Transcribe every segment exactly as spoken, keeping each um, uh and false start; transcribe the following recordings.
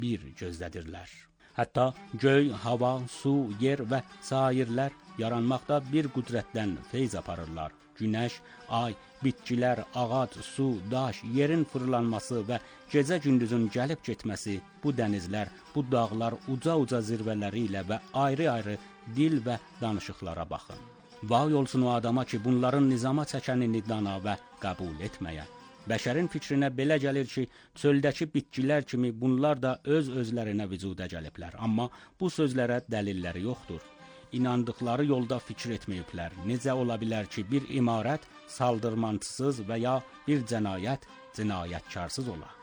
bir gözdədirlər. Hətta göy, hava, su, yer və sairlər yaranmaqda bir qüdrətdən feyz aparırlar. Günəş, ay, bitkilər, ağac, su, daş, yerin fırlanması və gecə-gündüzün gəlib getməsi, bu dənizlər, bu dağlar uca-uca zirvələri ilə və ayrı-ayrı dil və danışıqlara baxın. Vay olsun o adama ki, bunların nizama çəkənini dana və qəbul etməyə. Bəşərin fikrinə belə gəlir ki, çöldəki bitkilər kimi bunlar da öz-özlərinə vücuda gəliblər. Amma bu sözlərə dəlilləri yoxdur. İnandıqları yolda fikir etməyiblər. Necə ola bilər ki, bir imarət saldırmansız və ya bir cinayət cinayətkarsız ola?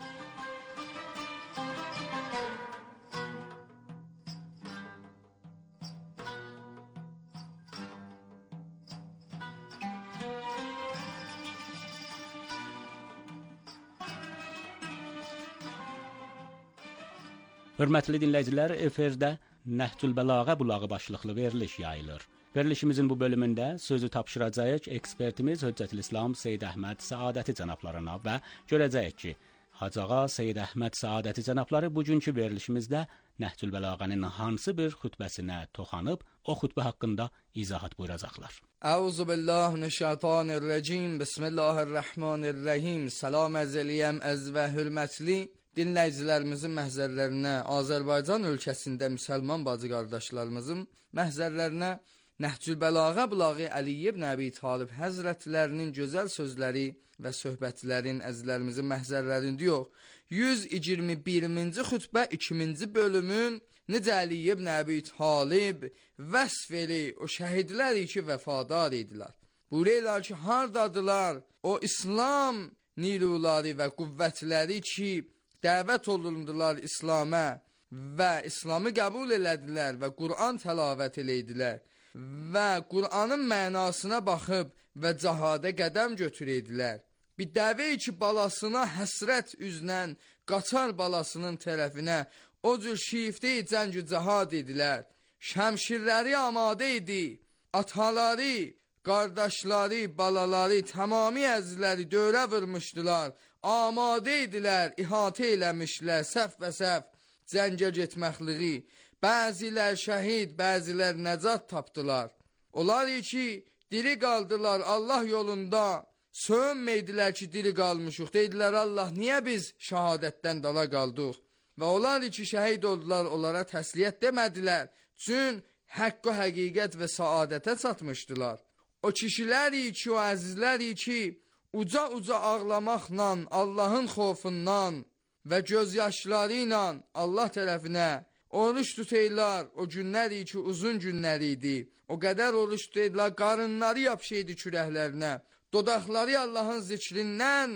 Hörmətli dinləyicilər, efirdə Nəhcül Bəlağə bulağı başlıqlı veriliş yayılır. Verilişimizin bu bölümündə sözü tapşıracağıq ekspertimiz Hüccətülislam Seyyid Əhməd Səadəti cənablarına və görəcəyik ki, Hacı Ağa Seyyid Əhməd Səadəti cənabları bugünkü verilişimizdə Nəhcül Bəlağənin hansı bir xütbəsinə toxanıb, o xütbə haqqında izahat buyuracaqlar. Əuzu billahi mineşşeytanirracim. Bismillahirrahmanirrahim. Salam əzəliyəm əz və hürmətli dinləyicilərimizin məhzərlərinə, Azərbaycan ölkəsində müsəlman bacı qardaşlarımızın məhzərlərinə Nəhcül Bəlağə bulağı Əli ibn Əbi Talib həzrətlərinin gözəl sözləri və söhbətlərin əzizlərimizin məhzərlərində yox. yüz iyirmi birinci xütbə ikinci bölümün necə Əli ibn Əbi Talib vəsf eli o şəhidlər ki vəfadar idilər. Buraylar ki hardadılar o İslam niluları və qüvvətləri ki dəvət olundular İslam'a və İslamı qəbul elədilər və Qur'an təlavət eləydilər və Qur'anın mənasına baxıb və cahada qədəm götürəydilər. Bir dəvə ki balasına həsrət üzlə qaçar balasının tərəfinə o cür şifdə cəngü cahad edilər. Şəmşirləri amadə idi, ataları, qardaşları, balaları, tamami əzizləri dövrə vurmuşdular. Amadə idilər, ihatə eləmişlər, səf və səf cəngə getməkliği. Bəzilər şəhid, bəzilər nəcat tapdılar. Onlar ki, diri qaldılar Allah yolunda, sövünməydilər ki, diri qalmışıq. Deydilər, Allah, niyə biz şəhadətdən dala qaldıq? Və onlar ki, şəhid oldular, onlara təsliyyət demədilər. Çün həqqə, həqiqət və saadətə çatmışdılar. O kişiləri ki, o əzizləri ki, uca-uca ağlamaqla, Allahın xofundan və gözyaşları ilə Allah tərəfinə oruç tutaylar. O günləri ki, uzun günləri idi. O qədər oruç tutaylar, qarınları yapışaydı kürəklərinə. Dodaqları Allahın zikrindən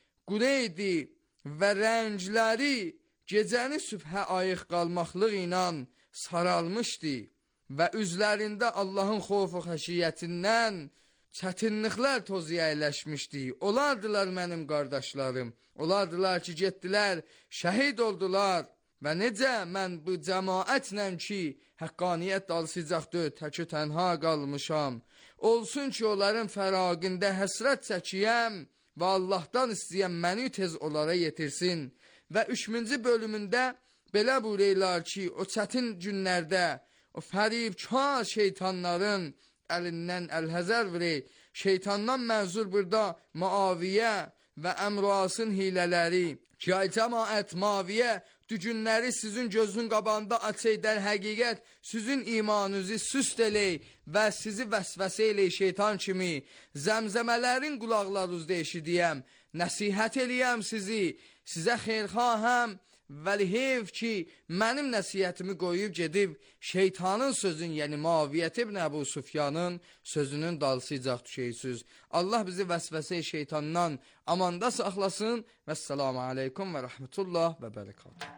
qureydi və rəngləri gecəni sübhə ayıq qalmaqlıq ilə saralmışdı və üzlərində Allahın xofu xəşiyyətindən çətinliklər tozuya əyləşmişdi. Olardılar mənim qardaşlarım. Olardılar ki, getdilər, şəhid oldular. Və necə mən bu cəmaətlə ki, həqqaniyyət dalsıcaqdır, təkü tənha qalmışam. Olsun ki, onların fəraqində həsrət çəkiyəm və Allahdan istəyəm məni tez onlara yetirsin. Və üçüncü bölümündə belə buyururlar ki, o çətin günlərdə, o fəribkar şeytanların əlindən əlhəzər verək. Şeytandan mənzur burada Muaviyə və Əmrasın hilələri. Ki, ay cəmaət Muaviyə dügünləri sizin gözün qabağında açaydır, həqiqət sizin imanınızı süst elək və sizi vəsvəsə elək şeytan kimi. Zəmzəmələrin qulaqlarınızda eşidiyəm, nəsihət eləyəm sizi, sizə xeyrxahəm. Vəli heyf ki, mənim nəsiyyətimi qoyub gedib şeytanın sözün, yəni Muaviyyət ibn Əbu Sufyanın sözünün dalsıcaq düşəysiniz. Allah bizi vəsvəsə şeytandan amanda saxlasın. Vəssalamu aleykum və rəhmətullah və bərəkatuhu.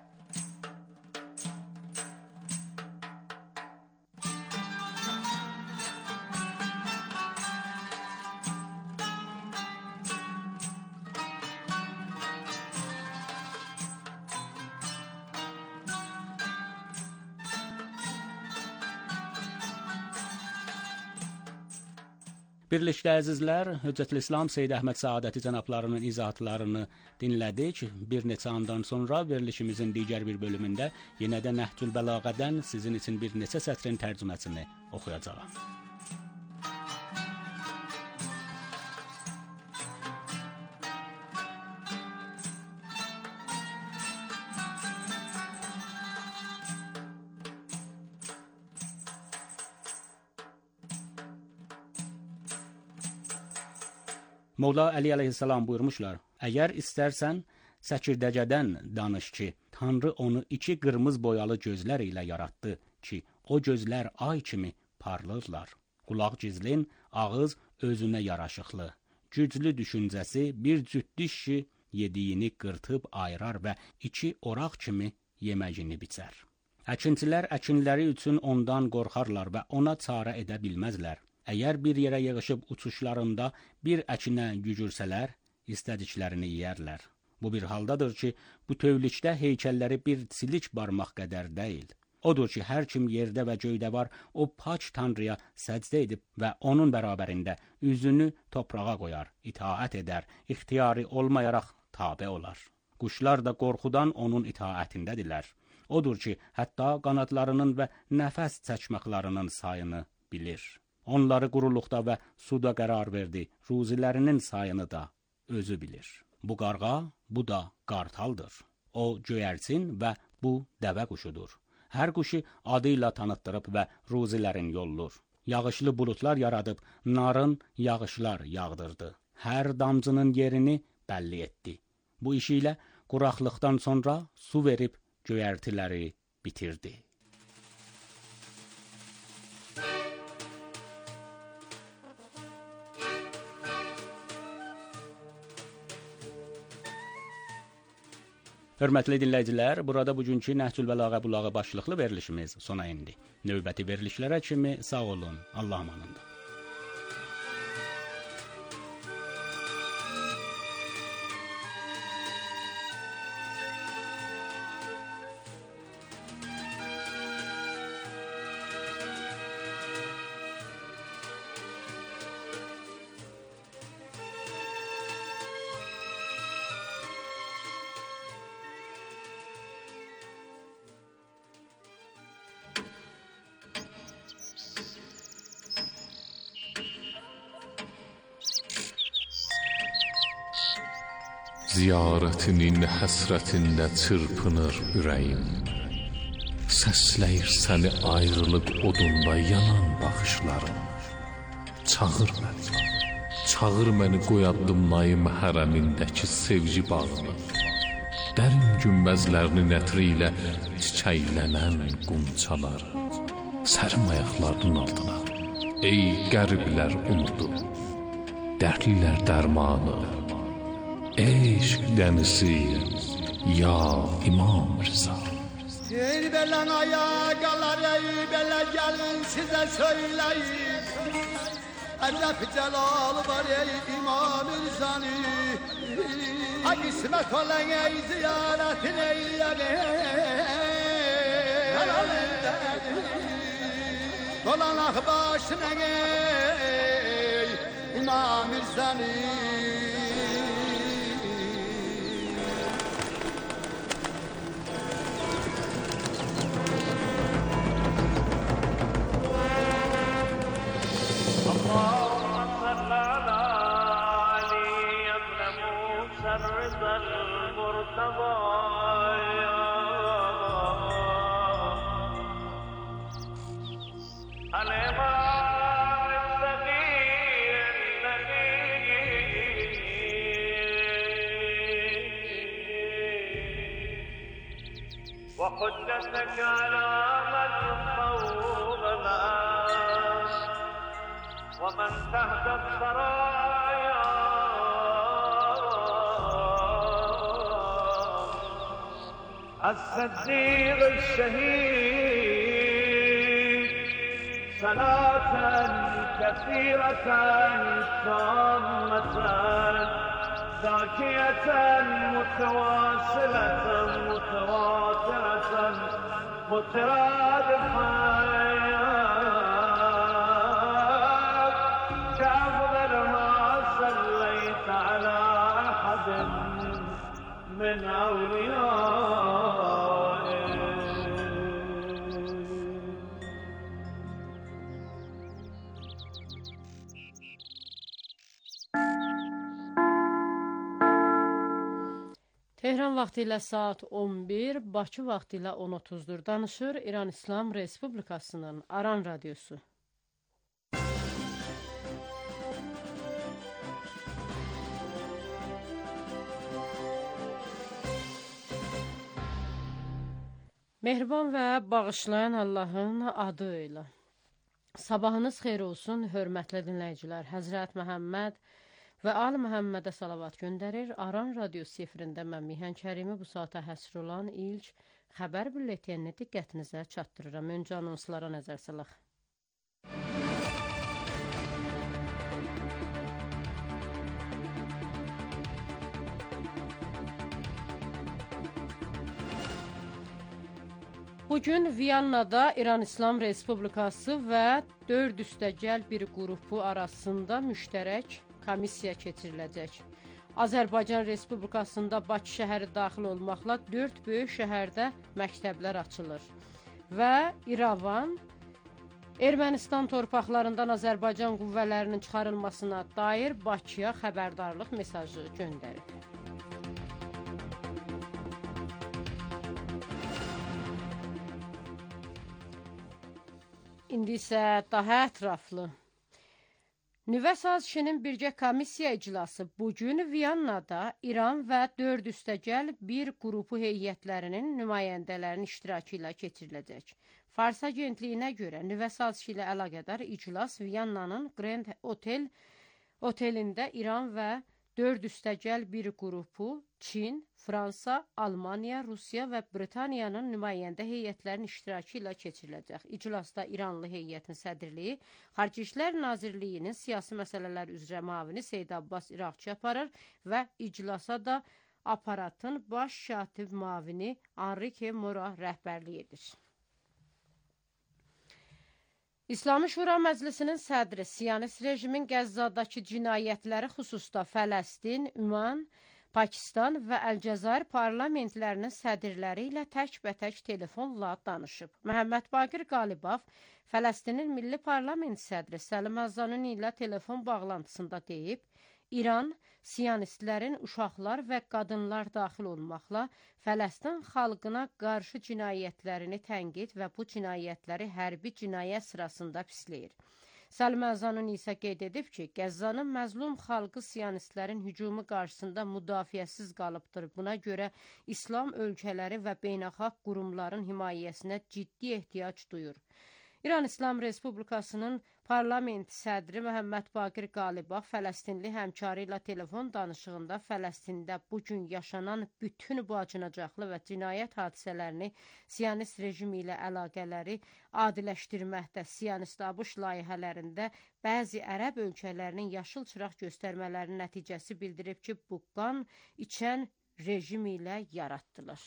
Birlikdə əzizlər, Hüccətül İslam Seyyid Əhməd Səadəti cənablarının izahatlarını dinlədik. Bir neçə andan sonra verilişimizin digər bir bölümündə yenə də Nəhcül Bəlağədən sizin üçün bir neçə sətrin tərcüməsini oxuyacağam. Molla Əli əleyhissalam buyurmuşlar, əgər istərsən, səkirdəcədən danış ki, Tanrı onu iki qırmızı boyalı gözlər ilə yaratdı ki, o gözlər ay kimi parlırlar. Qulaq gizlin, ağız özünə yaraşıqlı. Güclü düşüncəsi bir cüt diş ki, yediyini qırtıb ayırar və iki oraq kimi yeməyini biçər. Əkinçilər əkinləri üçün ondan qorxarlar və ona çarə edə bilməzlər. Əgər bir yerə yığışıb uçuşlarında bir əkinə gücürsələr, istədiklərini yeyərlər. Bu bir haldadır ki, bu tövlükdə heykəlləri bir silik barmaq qədər deyil. Odur ki, hər kim yerdə və göydə var, o paç Tanrıya səcdə edib və onun bərabərində üzünü torpağa qoyar, itaət edər, ixtiyari olmayaraq tabe olar. Quşlar da qorxudan onun itaətindədirlər. Odur ki, hətta qanadlarının və nəfəs çəkməklərinin sayını bilir. Onları quruluqda və suda qərar verdi, ruzilərinin sayını da özü bilir. Bu qarğa, bu da qartaldır. O göyərçin və bu dəvə quşudur. Hər quşu adı ilə tanıtdırıb və ruzilərin yollur. Yağışlı bulutlar yaradıb, narın yağışlar yağdırdı. Hər damcının yerini bəlli etdi. Bu işi ilə quraqlıqdan sonra su verib göyərtiləri bitirdi. Hörmətli dinləyicilər, burada bugünkü Nəhcül Bəlağə bulağı başlıqlı verilişimiz sona indi. Növbəti verilişlərə kimi sağ olun, Allah amanında. Ziyarətinin həsrətində çırpınır ürəyim. Səsləyir səni ayrılıq odunda yanan baxışlarım. Çağır məni, çağır məni qoyaddım naim hərəmindəki sevgi bağını. Dərin günbəzlərinin ətri ilə çiçəklənən qunçalar. Sərim ayaqlarının altına, ey qəriblər umudu, dərdlilər dərmanı. Eşq dənisi, ya İmam Rıza. Ey belen ayaqalar, ey belə gəlin sizə söyləyim. Əcəb cəlalı var ey İmam Rızanı. Ha qismət olan ey ziyarətin eyləyəni. Dolanaq başına ey İmam Rızanı. وحجتك على من فوق الأرض ومن تحت الثرايا الصديق الشهيد صلاة كثيرة تامة زاكية متواصلة متواترة مترادفة كعب من أوليائه. Tehran vaxtı ilə saat on bir, Bakı vaxtı ilə on otuzdur. Danışır İran İslam Respublikasının Aran Radiosu. Mehriban və bağışlayan Allahın adı ilə. Sabahınız xeyir olsun, hörmətli dinləyicilər. Həzrət Məhəmməd və Ali Məhəmmədə salavat göndərir. Aran Radiosu efirində mən Mihan Kərimi bu saata həsr olan ilk xəbər bülletenini diqqətinizə çatdırıram. Öncə anonslara nəzər salaq. Bugün Viyannada İran İslam Respublikası və dörd üstəgəl bir qrupu arasında müştərək komissiya keçiriləcək. Azərbaycan Respublikasında Bakı şəhəri daxil olmaqla dörd böyük şəhərdə məktəblər açılır və İrəvan Ermənistan torpaqlarından Azərbaycan qüvvələrinin çıxarılmasına dair Bakıya xəbərdarlıq mesajı göndərib. İndi isə daha ətraflı. Nüvə sazişinin birgə komissiya iclası bugün Viyannada İran və dörd üstəgəl bir qrupu heyətlərinin nümayəndələrinin iştirakı ilə keçiriləcək. Fars agentliyinə görə nüvə sazişi ilə əlaqədar iclas Viyannanın Grand Hotel otelində İran və dörd üstəgəl bir qrupu Çin, Fransa, Almaniya, Rusiya və Britaniyanın nümayəndə heyətlərinin iştirakı ilə keçiriləcək. İclasda İranlı heyətin sədrliyi Xarici İşlər Nazirliyinin siyasi məsələlər üzrə müavini Seyid Abbas İraqçı aparır və iclasa da aparatın baş katib müavini Enrique Mora rəhbərlik edir. İslami Şura Məclisinin sədri Siyonist rejimin Qəzzadakı cinayətləri xüsusda Fələstin, Üman, Pakistan və Əlcəzair parlamentlərinin sədrləri ilə tək-bətək telefonla danışıb. Məhəmməd Baqir Qalibov Fələstinin Milli Parlament sədri Səlim Əzzanuni ilə telefon bağlantısında deyib, İran, siyonistlərin uşaqlar və qadınlar daxil olmaqla Fələstin xalqına qarşı cinayətlərini tənqid və bu cinayətləri hərbi cinayət sırasında pisləyir. Səlim Əzzanuni isə qeyd edib ki, Qəzzanın məzlum xalqı siyonistlərin hücumu qarşısında müdafiəsiz qalıbdır. Buna görə İslam ölkələri və beynəlxalq qurumların himayəsinə ciddi ehtiyac duyur. İran İslam Respublikasının parlament sədri Məhəmməd Baqir Qalibov Fələstinli həmkarı ilə telefon danışığında Fələstində bugün yaşanan bütün bu acınacaqlı və cinayət hadisələrini siyonist rejimi ilə əlaqələri adiləşdirməkdə, siyonist ABŞ layihələrində bəzi ərəb ölkələrinin yaşıl çıraq göstərmələrinin nəticəsi bildirib ki, bu qan içən rejim ilə yaratdılır.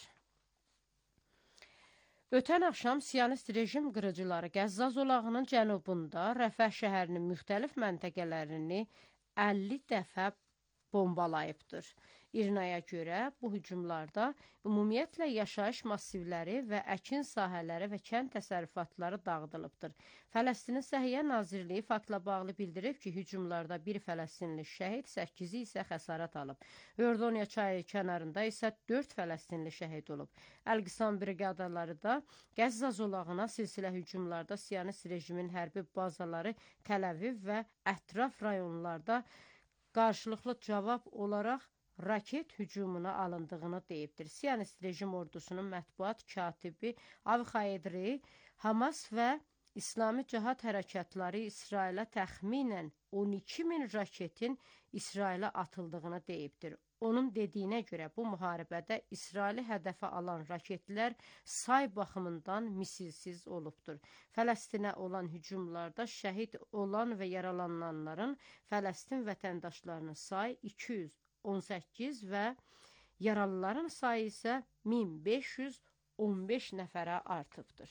Ötən axşam siyonist rejim qırıcıları Qəzza zolağının cənubunda Rəfəh şəhərinin müxtəlif məntəqələrini əlli dəfə bombalayıbdır. İrnaya görə bu hücumlarda ümumiyyətlə yaşayış massivləri və əkin sahələri və kənd təsərrüfatları dağıdılıbdır. Fələstinin Səhiyyə Nazirliyi faktla bağlı bildirib ki, hücumlarda bir Fələstinli şəhid, səkkizi isə xəsarət alıb. Yordaniya çayı kənarında isə dörd Fələstinli şəhid olub. Əl-Qisam briqadaları da Qəzza zolağına silsilə hücumlarda siyonist rejimin hərbi bazaları Təl-Əviv və ətraf rayonlarda qarşılıqlı cavab olaraq raket hücumuna alındığını deyibdir. Siyonist rejim ordusunun mətbuat katibi Avxaydri Hamas və İslami Cihad hərəkatları İsrailə təxminən on iki min raketin İsrailə atıldığını deyibdir. Onun dediyinə görə bu müharibədə İsraili hədəfə alan raketlər say baxımından misilsiz olubdur. Fələstinə olan hücumlarda şəhid olan və yaralananların Fələstin vətəndaşlarının sayı iki yüz on səkkiz və yaralıların sayı isə min beş yüz on beş nəfərə artıbdır.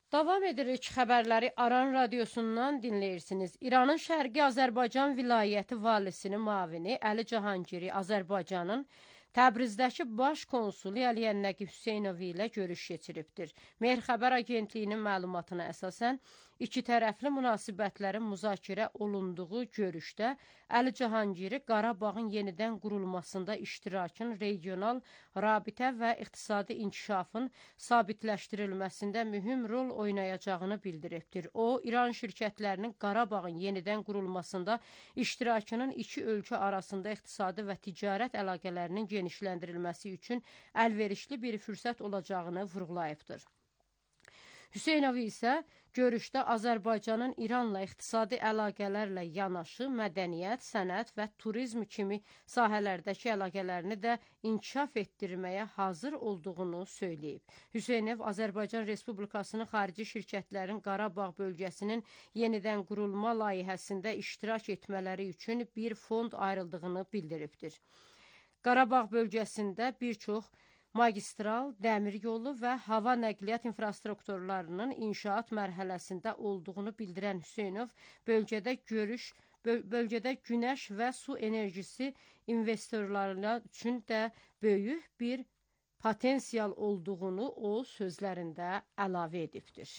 Davam edirik xəbərləri Aran radiosundan dinləyirsiniz. İranın Şərqi Azərbaycan vilayəti valisinin müavini Əli Cahangiri Azərbaycanın Təbrizdəki baş konsulu Əli Nəqib Hüseynov ilə görüş keçiribdir. Mehr Xəbər Agentliyinin məlumatına əsasən iki tərəfli münasibətlərin müzakirə olunduğu görüşdə Əli Cahangiri Qarabağın yenidən qurulmasında iştirakın regional rabitə və iqtisadi inkişafın sabitləşdirilməsində mühüm rol oynayacağını bildiribdir. O, İran şirkətlərinin Qarabağın yenidən qurulmasında iştirakının iki ölkə arasında iqtisadi və ticarət əlaqələrinin genişləndirilməsi üçün əlverişli bir fürsət olacağını vurğulayıbdır. Hüseynov isə görüşdə Azərbaycanın İranla iqtisadi əlaqələrlə yanaşı mədəniyyət, sənət və turizm kimi sahələrdəki əlaqələrini də inkişaf etdirməyə hazır olduğunu söyləyib. Hüseynov Azərbaycan Respublikasının xarici şirkətlərin Qarabağ bölgəsinin yenidən qurulma layihəsində iştirak etmələri üçün bir fond ayrıldığını bildiribdir. Qarabağ bölgəsində bir çox magistral, dəmir yolu və hava nəqliyyat infrastrukturlarının inşaat mərhələsində olduğunu bildirən Hüseynov, bölgədə görüş, bölgədə günəş və su enerjisi investorlarına üçün də böyük bir potensial olduğunu o sözlərində əlavə edibdir.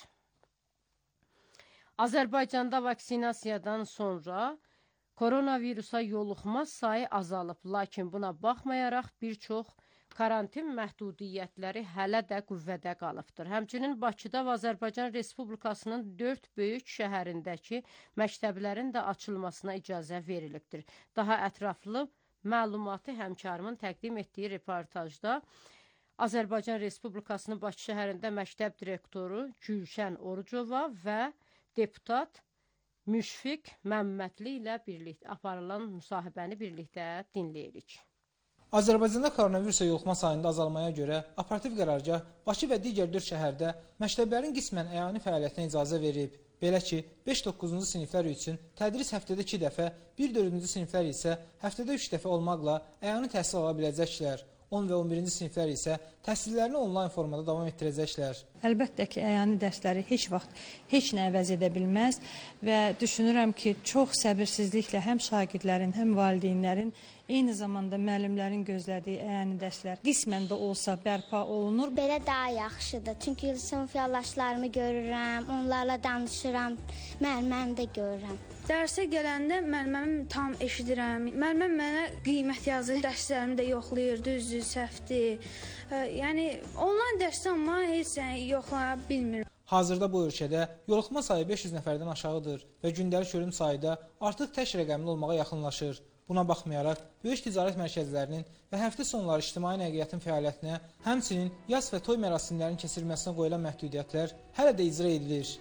Azərbaycanda vaksinasiyadan sonra koronavirusa yoluxma sayı azalıb, lakin buna baxmayaraq bir çox karantin məhdudiyyətləri hələ də qüvvədə qalıbdır. Həmçinin Bakıda və Azərbaycan Respublikasının dörd böyük şəhərindəki məktəblərin də açılmasına icazə verilibdir. Daha ətraflı məlumatı həmkarımın təqdim etdiyi reportajda Azərbaycan Respublikasının Bakı şəhərində məktəb direktoru Gülşən Orucova və deputat Müşfiq Məmmədli ilə birlikdə aparılan müsahibəni birlikdə dinləyirik. Azərbaycanda koronavirusa yoluxma sayında azalmaya görə operativ qərargah Bakı və digər dörd şəhərdə məktəblərin qismən əyani fəaliyyətinə icazə verib. Belə ki, beş doqquzuncu siniflər üçün tədris həftədə iki dəfə, bir dördüncü siniflər isə həftədə üç dəfə olmaqla əyani təhsil ala biləcəklər. on və on birinci siniflər isə təhsillərini onlayn formada davam etdirəcəklər. Əlbəttə ki, əyani dərsləri heç vaxt heç nə əvəz edə bilməz və düşünürəm ki, çox səbirsizliklə həm şagirdlərin, həm valideynlərin, eyni zamanda müəllimlərin gözlədiyi əyani dərslər qismən də olsa bərpa olunur. Belə daha yaxşıdır, çünki sinif yoldaşlarımı görürəm, onlarla danışıram, müəllimimi də görürəm. Dərsə gələndə müəllimimi tam eşidirəm. Müəllimim mənə qiymət yazır, dərslərimi də yoxlayır, düzdür, səhvdir. Yəni onlayn dərsdə amma heç nə yoxlaya bilmirəm. Hazırda bu ölkədə yoluxma sayı beş yüz nəfərdən aşağıdır və gündəlik ölüm sayı da artıq tək rəqəmli olmağa yaxınlaşır. Buna baxmayaraq, böyük ticarət mərkəzlərinin və həftə sonları ictimai nəqliyyatın fəaliyyətinə, həmçinin yas və toy mərasimlərinin keçirilməsinə qoyulan məhdudiyyətlər hələ də icra edilir.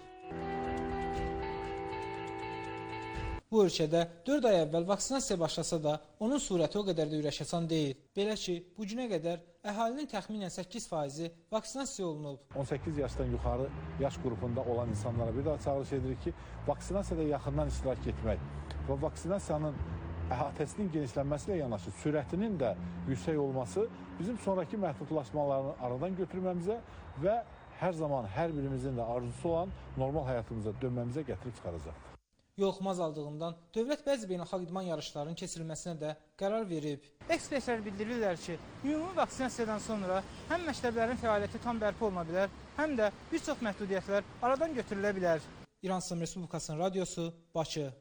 Bu ölkədə dörd ay əvvəl vaksinasiya başlasa da, onun surəti o qədər də ürəşəçan deyil. Belə ki, bu günə qədər əhalinin təxminən səkkiz faizi vaksinasiya olunub. on səkkiz yaşdan yuxarı yaş qrupunda olan insanlara bir daha çağırış edirik ki, vaksinasiyada yaxından iştirak etmək və vaksinasiyanın əhatəsinin genişlənməsi ilə yanaşı sürətinin də yüksək olması bizim sonraki məhdudlaşmalarını aradan götürməmizə və hər zaman hər birimizin də arzusu olan normal həyatımıza dönməmizə gətirib çıxaracaqdır. Yoluxma azaldığından dövlət bəzi beynəlxalq idman yarışlarının keçirilməsinə də qərar verib. Ekspertlər bildirirlər ki, ümumi vaksinasiyadan sonra həm məktəblərin fəaliyyəti tam bərpa oluna bilər, həm də bir çox məhdudiyyətlər aradan götürülə bilər. İran İslam Respublikasının radiosu, Bakı.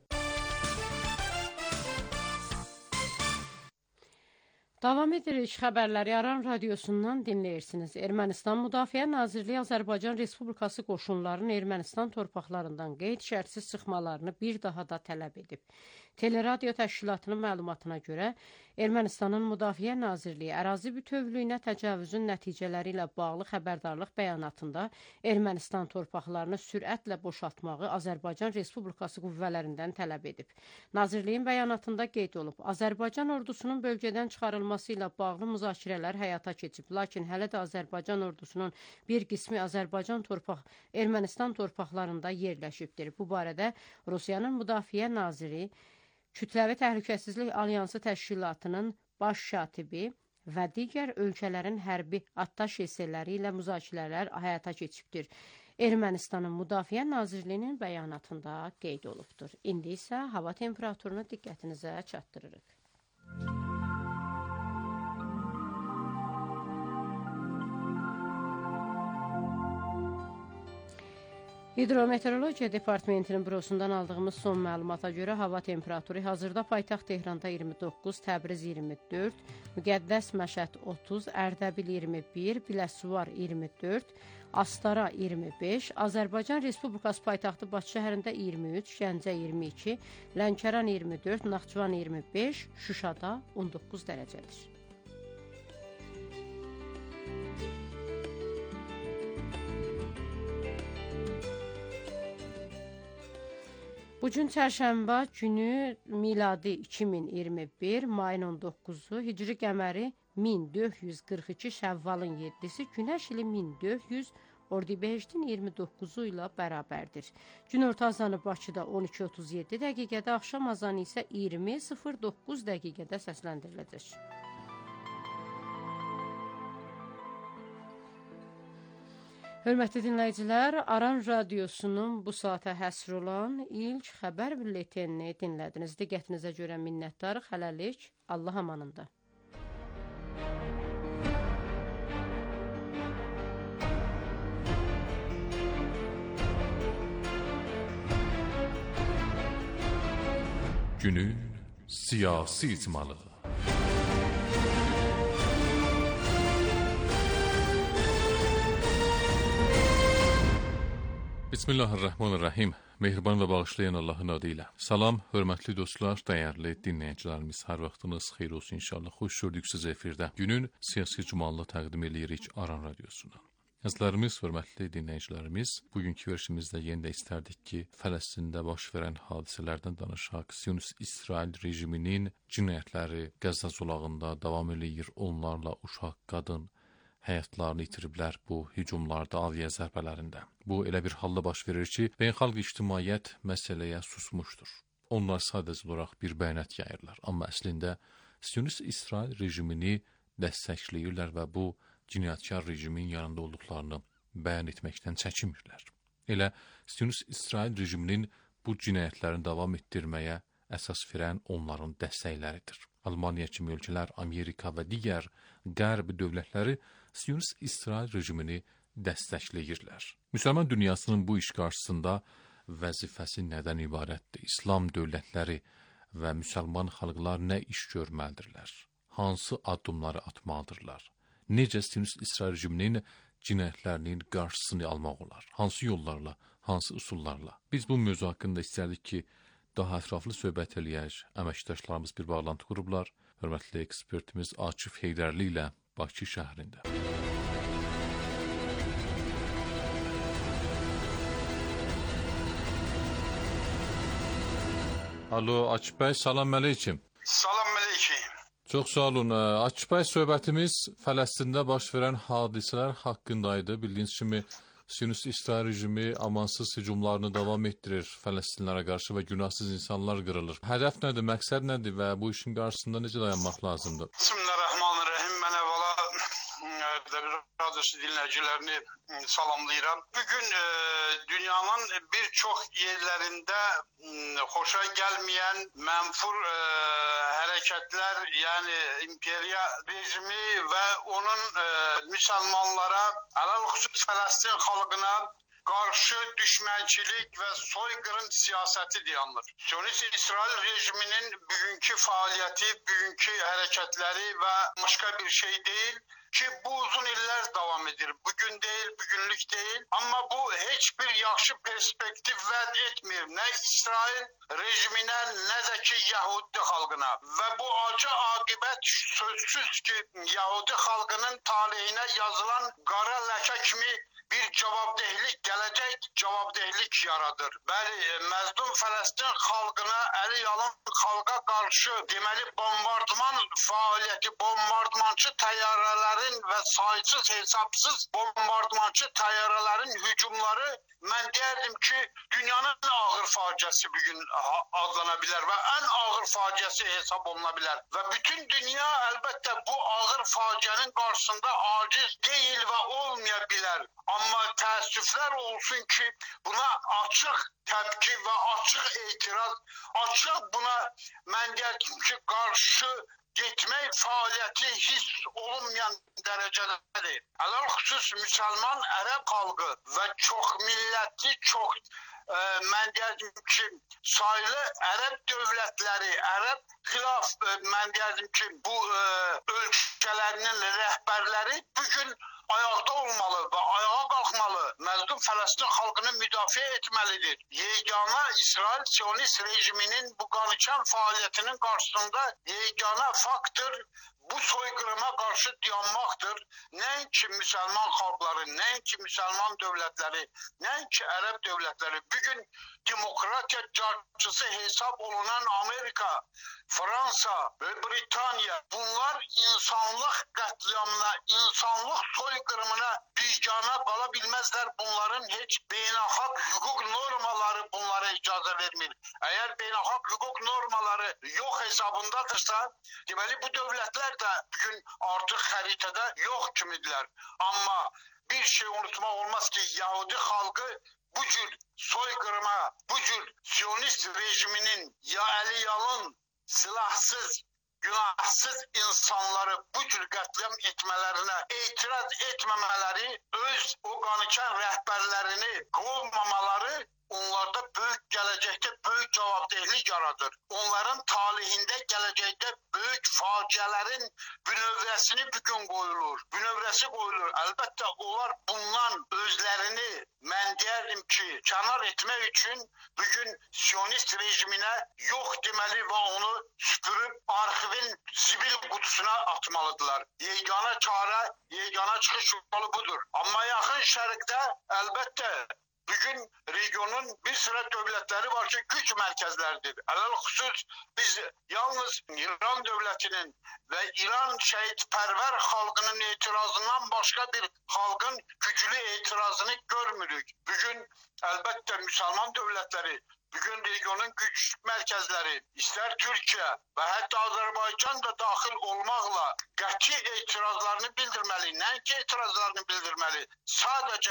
Davam edirik xəbərləri Aran radiosundan dinləyirsiniz. Ermənistan Müdafiə Nazirliyi Azərbaycan Respublikası qoşunlarının Ermənistan torpaqlarından qeyd şərtsiz çıxmalarını bir daha da tələb edib. Teleradio təşkilatının məlumatına görə Ermənistanın Müdafiə Nazirliyi ərazi bütövlüyünə təcavüzün nəticələri ilə bağlı xəbərdarlıq bəyanatında Ermənistan torpaqlarını sürətlə boşaltmağı Azərbaycan Respublikası qüvvələrindən tələb edib. Nazirliyin bəyanatında qeyd olub, Azərbaycan ordusunun bölgədən çıxarılması ilə bağlı müzakirələr həyata keçib, lakin hələ də Azərbaycan ordusunun bir qismi Azərbaycan torpaq, Ermənistan torpaqlarında yerləşibdir. Bu barədə Rusiyanın Müdafiə Naziri Kütləvi Təhlükəsizlik Alyansı Təşkilatının baş katibi və digər ölkələrin hərbi attaşeseləri ilə müzakirələr həyata keçibdir. Ermənistanın Müdafiə Nazirliyinin bəyanatında qeyd olubdur. İndi isə hava temperaturunu diqqətinizə çatdırırıq. Hidrometeorologiya Departamentinin bürosundan aldığımız son məlumata görə hava temperaturu hazırda paytaxt Tehranda iyirmi doqquz, Təbriz iyirmi dörd, Müqəddəs Məşəd otuz, Ərdəbil iyirmi bir, Biləsuvar iyirmi dörd, Astara iyirmi beş, Azərbaycan Respublikası paytaxtı Bakı şəhərində iyirmi üç, Gəncə iyirmi iki, Lənkəran iyirmi dörd, Naxçıvan iyirmi beş, Şuşada on doqquz dərəcədir. Bugün çərşənbə günü miladi iki min iyirmi bir, mayın on doqquzu, hicri qəməri min dörd yüz qırx iki, şəvvalın yeddisi, günəş ili min dörd yüz, Ordibehiştin iyirmi doqquzu ilə bərabərdir. Gün orta azanı Bakıda on iki otuz yeddi dəqiqədə, axşam azanı isə iyirmi sıfır doqquz dəqiqədə səsləndiriləcək. Hörmətli dinləyicilər, Aran Radiosunun bu saata həsr olan ilk xəbər bülletenini dinlədiniz. Diqqətinizə görə minnətdarıq. Hələlik, Allah amanında. Günün siyasi icmalı. Bismillahirrahmanirrahim. Mehriban və bağışlayan Allahın adı ilə. Salam, hörmətli dostlar, dəyərli dinləyicilərimiz. Hər vaxtınız xeyir olsun inşallah. Xoş gördük sizi efirdə. Günün siyasi icmalını təqdim edirik Aran Radiosundan. Əzizlərimiz, hörmətli dinləyicilərimiz, bugünkü verişimizdə yenə də istərdik ki, Fələstində baş verən hadisələrdən danışaq. Siyonist-İsrail rejiminin cinayətləri Qəzza zolağında davam edir. Onlarla uşaq, qadın həyatlarını itiriblər bu hücumlarda, avia zərbələrində. Bu elə bir halda baş verir ki, beynəlxalq ictimaiyyət məsələyə susmuşdur. Onlar sadəcə olaraq bir bəyanat yayırlar. Amma əslində Siyonist-İsrail rejimini dəstəkləyirlər və bu cinayətkar rejimin yanında olduqlarını bəyan etməkdən çəkinmirlər. Elə Siyonist-İsrail rejiminin bu cinayətlərini davam etdirməyə əsas verən onların dəstəkləridir. Almaniya kimi ölkələr, Amerika və digər qərb dövlətləri Siyonist-İsrail rejimini dəstəkləyirlər. Müsəlman dünyasının bu iş qarşısında vəzifəsi nədən ibarətdir? İslam dövlətləri və müsəlman xalqlar nə iş görməlidirlər? Hansı addımları atmalıdırlar? Necə Siyonist-İsrail rejiminin cinayətlərinin qarşısını almaq olar? Hansı yollarla, hansı üsullarla? Biz bu mövzu haqqında istərdik ki, daha ətraflı söhbət eləyək. Əməkdaşlarımız bir bağlantı qurublar. Hörmətli ekspertimiz Akif Heydərli ilə Bakı şəhərində. Alo, Akif bəy, salam əleyküm. Salam əleyküm. Çox sağ olun. Akif bəy, söhbətimiz Fələstində baş verən hadisələr haqqındaydı. Bildiyiniz kimi Siyonist-İsrail rejimi amansız hücumlarını davam etdirir Fələstinlərə qarşı və günahsız insanlar qırılır. Hədəf nədir, məqsəd nədir və bu işin qarşısında necə dayanmaq lazımdır? Bismillahirrahmanirrahim. Mən əvvəla radyosu dinləyicilərini salamlayıram. Bugün e, dünyanın bir çox yerlərində e, xoşa gəlməyən mənfur e, hərəkətlər, yəni imperiya rejimi və onun e, müsəlmanlara, ələlxüsus Fələstin xalqına qarşı düşmənçilik və soyqırım siyasəti dayanır. Siyonist-İsrail rejiminin bugünkü fəaliyyəti, bugünkü hərəkətləri və başqa bir şey deyil ki, bu uzun illər davam edir. Bugün deyil, bugünlük deyil. Amma bu heç bir yaxşı perspektiv vəd etmir. Nə İsrail rejiminə, nə də ki, Yahudi xalqına. Və bu acı aqibət sözsüz ki, Yahudi xalqının taleyinə yazılan qara ləkə kimi bir cavabdehlik, gələcək cavabdehlik yaradır. Bəli, məzlum Fələstin xalqına, əli yalan xalqa qarşı deməli bombardman fəaliyyəti, bombardmançı təyyarələr raketlərin və sayısız hesabsız bombardmançı təyyarələrin hücumları mən deyərdim ki, dünyanın ağır faciəsi bugün adlana bilər və ən ağır faciəsi hesab oluna bilər. Və bütün dünya əlbəttə bu ağır faciənin qarşısında aciz deyil və olmaya bilər. Amma təəssüflər olsun ki, buna açıq təpki və açıq etiraz, açıq buna mən deyərdim ki, qarşı getmək fəaliyyəti hiss olunmayan dərəcədədir. Əlal xüsus müsəlman ərəb xalqı və çox millətli, çox e, mən deyərdim ki, sayılı ərəb dövlətləri, ərəb xilaf, e, mən deyərdim ki, bu e, ölkələrinin rəhbərləri bugün ayaqda olmalı və ayağa qalxmalı, məzlum Fələstin xalqını müdafiə etməlidir. Yeganə İsrail Siyonist rejiminin bu qanıçan fəaliyyətinin qarşısında yeganə faktor bu soyqırıma qarşı dayanmaqdır. Nəinki müsəlman xalqları, nəinki müsəlman dövlətləri, nəinki ərəb dövlətləri. Bugün demokratiya carçısı hesab olunan Amerika, Fransa və Britaniya, bunlar insanlıq qətliamına, insanlıq soyqırımına bicana qala bilməzlər. Bunların heç beynəlxalq hüquq normaları bunlara icazə vermir. Əgər beynəlxalq hüquq normaları yox hesabındadırsa, deməli bu dövlətlər də bugün artıq xəritədə yox kimidirlər. Amma bir şey unutmaq olmaz ki, Yahudi xalqı bu cür soyqırıma, bu cür Siyonist rejiminin ya əli yalın, silahsız, günahsız insanları bu cür qətliam etmələrinə etiraz etməmələri, öz o qanıçan rəhbərlərini qovmamaları onlarda böyük gələcəkdə böyük cavabdehlik yaradır. Onların talihində gələcəkdə böyük faciələrin bünövrəsini bugün qoyulur. Bünövrəsi qoyulur. Əlbəttə onlar bundan özlərini mən deyərdim ki, kənar etmək üçün bugün Siyonist rejiminə yox deməli və onu süpürüb arxivin zibil qutusuna atmalıdırlar. Yeganə çarə, yeganə çıxış yolu budur. Amma yaxın şərqdə əlbəttə bugün regionun bir sıra dövlətləri var ki, güc mərkəzləridir. Əlal xüsus biz yalnız İran dövlətinin və İran şəhidpərvər xalqının etirazından başqa bir xalqın güclü etirazını görmürük. Bugün əlbəttə müsəlman dövlətləri, bugün regionun güc mərkəzləri, istər Türkiyə və hətta Azərbaycan da daxil olmaqla qəti etirazlarını bildirməli, nəinki etirazlarını bildirməli. Sadəcə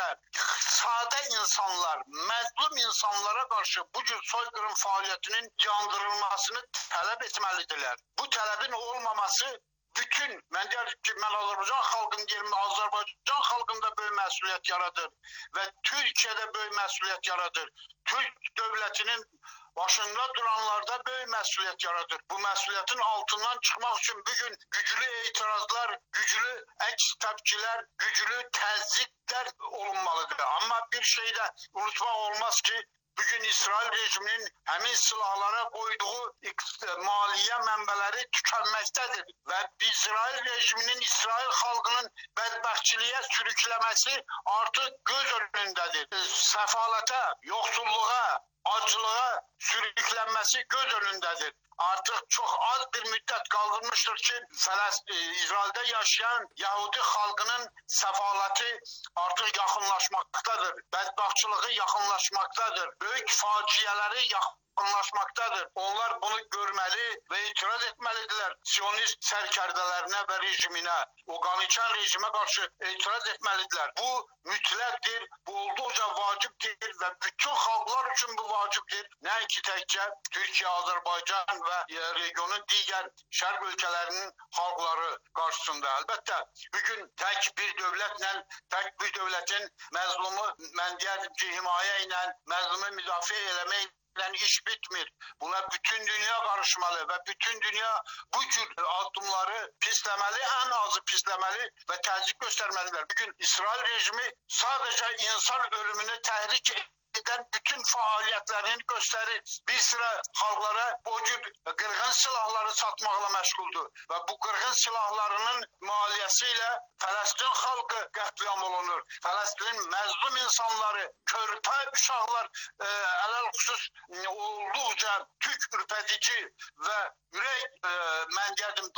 sadə insanlar, məzlum insanlara qarşı bu cür soyqırım fəaliyyətinin yandırılmasını tələb etməlidirlər. Bu tələbin olmaması bütün, mən deyərdim ki, mən Azərbaycan xalqını deyirəm, Azərbaycan xalqında böyük məsuliyyət yaradır və Türkiyədə böyük məsuliyyət yaradır. Türk dövlətinin başında duranlarda böyük məsuliyyət yaradır. Bu məsuliyyətin altından çıxmaq üçün bugün güclü etirazlar, güclü əks təpkilər, güclü təzyiqlər olunmalıdır. Amma bir şey də unutmaq olmaz ki, bugün İsrail rejiminin həmin silahlara qoyduğu maliyyə mənbələri tükənməkdədir və İsrail rejiminin İsrail xalqının bədbəxtçiliyə sürükləməsi artıq göz önündədir. Səfalətə, yoxsulluğa, acılığa sürüklənməsi göz önündədir. Artıq çox az bir müddət qaldırmışdır ki, İsraildə yaşayan Yahudi xalqının səfaləti artıq yaxınlaşmaqdadır. Bədbəxtçılığı yaxınlaşmaqdadır. Böyük faciələri yaxınlaşmaqdadır. Onlar bunu görməli və etiraz etməlidirlər. Siyonist sərkərdələrinə və rejiminə, o qaniçan rejimə qarşı etiraz etməlidirlər. Bu mütləqdir, bu olduqca vacibdir və bütün xalqlar üçün bu vacibdir. Nəinki təkcə Türkiyə, Azərbaycan və regionun digər şərq ölkələrinin xalqları qarşısında. Əlbəttə, bugün tək bir dövlətlə, tək bir dövlətin məzlumu, mən deyərdim ki, himayə ilə, məzlumu müdafiə eləmək iş bitmir. Buna bütün dünya qarışmalı və bütün dünya bu cür addımları pisləməli, ən azı pisləməli və təzyiq göstərməlidir. Bugün İsrail rejimi sadəcə insan ölümünü təhrik edən bütün fəaliyyətlərini göstərir. Bir sıra xalqlara o cür qırğın silahları satmaqla məşğuldur və bu qırğın silahlarının maliyyəsi ilə Fələstin xalqı qətliam olunur. Fələstinin məzlum insanları, körpə uşaqlar e, ələl xüsus olduqca tük ürpədici və ürək e, mən deyərdim dağlayan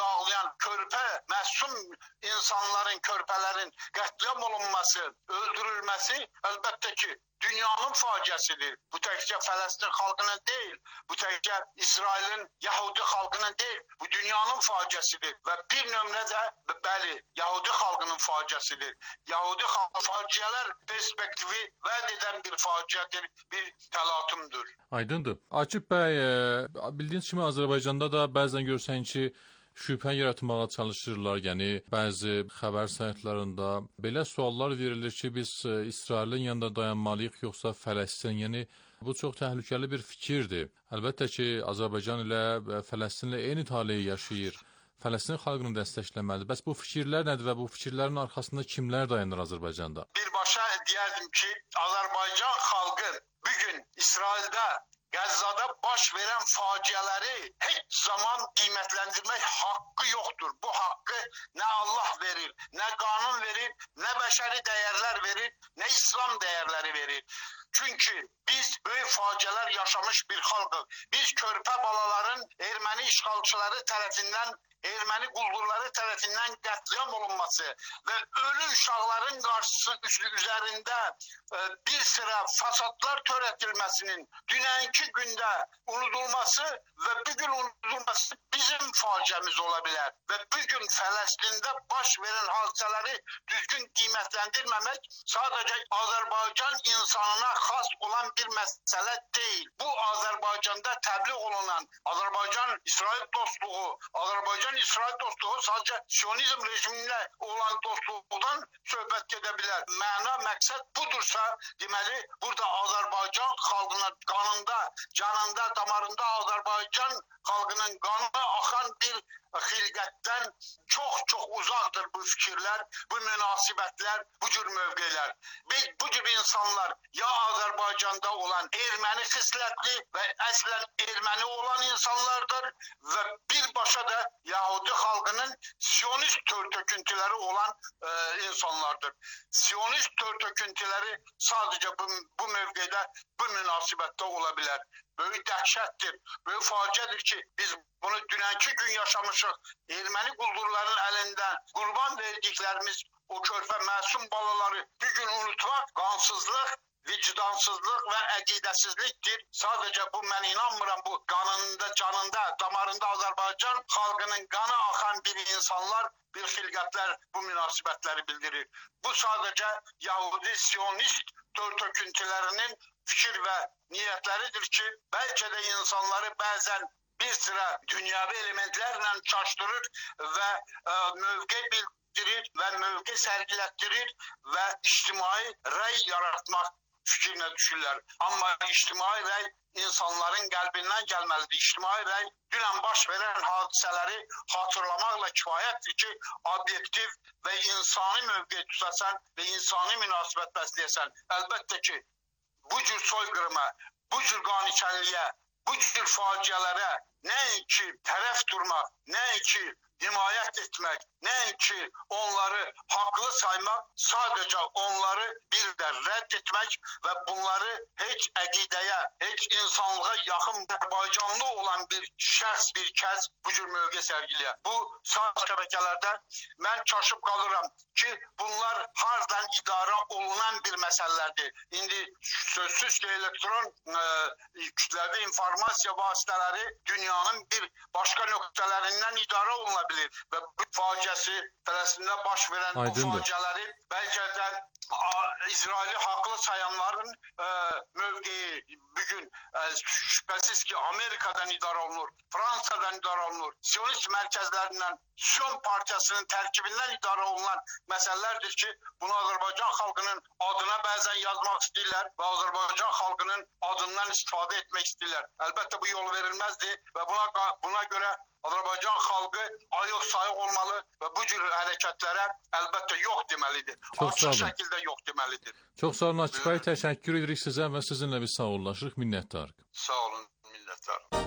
körpə, məsum insanların, körpələrin qətliam olunması, öldürülməsi əlbəttə ki, dünyanın faciəsidir. Bu təkcə Fələstin xalqının deyil, bu təkcə İsrailin, Yahudi xalqının deyil, bu dünyanın faciəsidir. Və bir nömrə də, bəli, Yahudi xalqının faciəsidir. Yahudi xalqı faciələr perspektivi vəd edən bir faciədir, bir təlatümdür. Aydındır. Akif bəy, bildiyiniz kimi Azərbaycanda da bəzən görsən ki, şübhə yaratmağa çalışırlar. Yəni, bəzi xəbər saytlarında belə suallar verilir ki, biz İsrailin yanında dayanmalıyıq, yoxsa Fələstin? Yəni, bu çox təhlükəli bir fikirdir. Əlbəttə ki, Azərbaycan ilə Fələstinlə eyni taleyi yaşayır. Fələstin xalqını dəstəkləməlidir. Bəs bu fikirlər nədir və bu fikirlərin arxasında kimlər dayanır Azərbaycanda? Birbaşa deyərdim ki, Azərbaycan xalqı bugün İsraildə, Qəzzada baş verən faciələri heç zaman qiymətləndirmək haqqı yoxdur. Bu haqqı nə Allah verir, nə qanun verir, nə bəşəri dəyərlər verir, nə İslam dəyərləri verir. Çünki biz böyük faciələr yaşamış bir xalqıq. Biz körpə balaların erməni işğalçıları tərəfindən, erməni quldurları tərəfindən qətliam olunması və ölü uşaqların qarşısı üzərində bir sıra fasadlar törədilməsinin dünənki gündə unudulması və bugün unudulması bizim faciəmiz ola bilər. Və bugün Fələstində baş verən hadisələri düzgün qiymətləndirməmək sadəcə Azərbaycan insanına xas olan bir məsələ deyil. Bu Azərbaycanda təbliğ olunan Azərbaycan-İsrail dostluğu, Azərbaycan-İsrail dostluğu sadəcə Siyonizm rejiminlə olan dostluqdan söhbət gedə bilər. Məna, məqsəd budursa, deməli, burada Azərbaycan xalqının qanında, canında, damarında Azərbaycan xalqının qanı axan bir xilqətdən çox-çox uzaqdır bu fikirlər, bu münasibətlər, bu cür mövqelər. Bu cür insanlar ya Azərbaycanda olan erməni xislətli və əslən erməni olan insanlardır və birbaşa da Yahudi xalqının Siyonist törtöküntüləri olan e, insanlardır. Siyonist törtöküntüləri sadəcə bu, bu mövqedə, bu münasibətdə ola bilər. Böyük dəhşətdir, böyük faciədir ki, biz bunu dünənki gün yaşamışıq. Erməni quldurların əlindən qurban verdiklərimiz o körpə məsum balaları bir gün unutmaq qansızlıq, vicdansızlıq və əqidəsizlikdir. Sadəcə bu, mən inanmıram, bu qanında, canında, damarında Azərbaycan xalqının qanı axan bir insanlar, bir xilqətlər bu münasibətləri bildirir. Bu sadəcə Yahudi, Siyonist törtöküntülərinin fikir və niyyətləridir ki, bəlkə də insanları bəzən bir sıra dünyavi elementlərlə çaşdırır və e, mövqe bildirir və mövqe sərgilətdirir və ictimai rəy yaratmaq fikrinə düşürlər. Amma ictimai rəy insanların qəlbindən gəlməlidir. İctimai rəy dünən baş verən hadisələri xatırlamaqla kifayətdir ki, obyektiv və insani mövqe tutasan və insani münasibət bəsləyəsən. Əlbəttə ki, bu cür soyqırıma, bu cür qaniçənliyə, bu cür faciələrə nəinki tərəf durmaq, nəinki himayət etmək, nəinki onları haqlı saymaq, sadəcə onları bir də rədd etmək və bunları heç əqidəyə, heç insanlığa yaxın Azərbaycanlı olan bir şəxs, bir kəs bu cür mövqe sərgiləyər. Bu sağ şəbəkələrdə mən çaşıb qalıram ki, bunlar hardan idarə olunan bir məsələlərdir. İndi sözsüz ki, elektron e, kütləvi informasiya vasitələri dünyanın bir başqa nöqtələrindən idarə olunabilir. Və bu faciəsi, Fələstində baş verən Aydındır. Bu faciələri bəlkə də İsraili haqlı sayanların e, mövqeyi bugün e, şübhəsiz ki, Amerikadan idarə olunur, Fransadan idarə olunur, Siyonist mərkəzlərindən, Siyon Partiyasının tərkibindən idarə olunan məsələlərdir ki, bunu Azərbaycan xalqının adına bəzən yazmaq istəyirlər və Azərbaycan xalqının adından istifadə etmək istəyirlər. Əlbəttə bu yol verilməzdir və buna, buna görə Azərbaycan xalqı ayıq sayıq olmalı və bu cür hərəkətlərə əlbəttə yox deməlidir. Açıq şəkildə yox deməlidir. Çox sağ olun Akif bəy, təşəkkür edirik sizə və sizinlə biz sağollaşırıq, minnətdarıq. Sağ olun, minnətdarıq.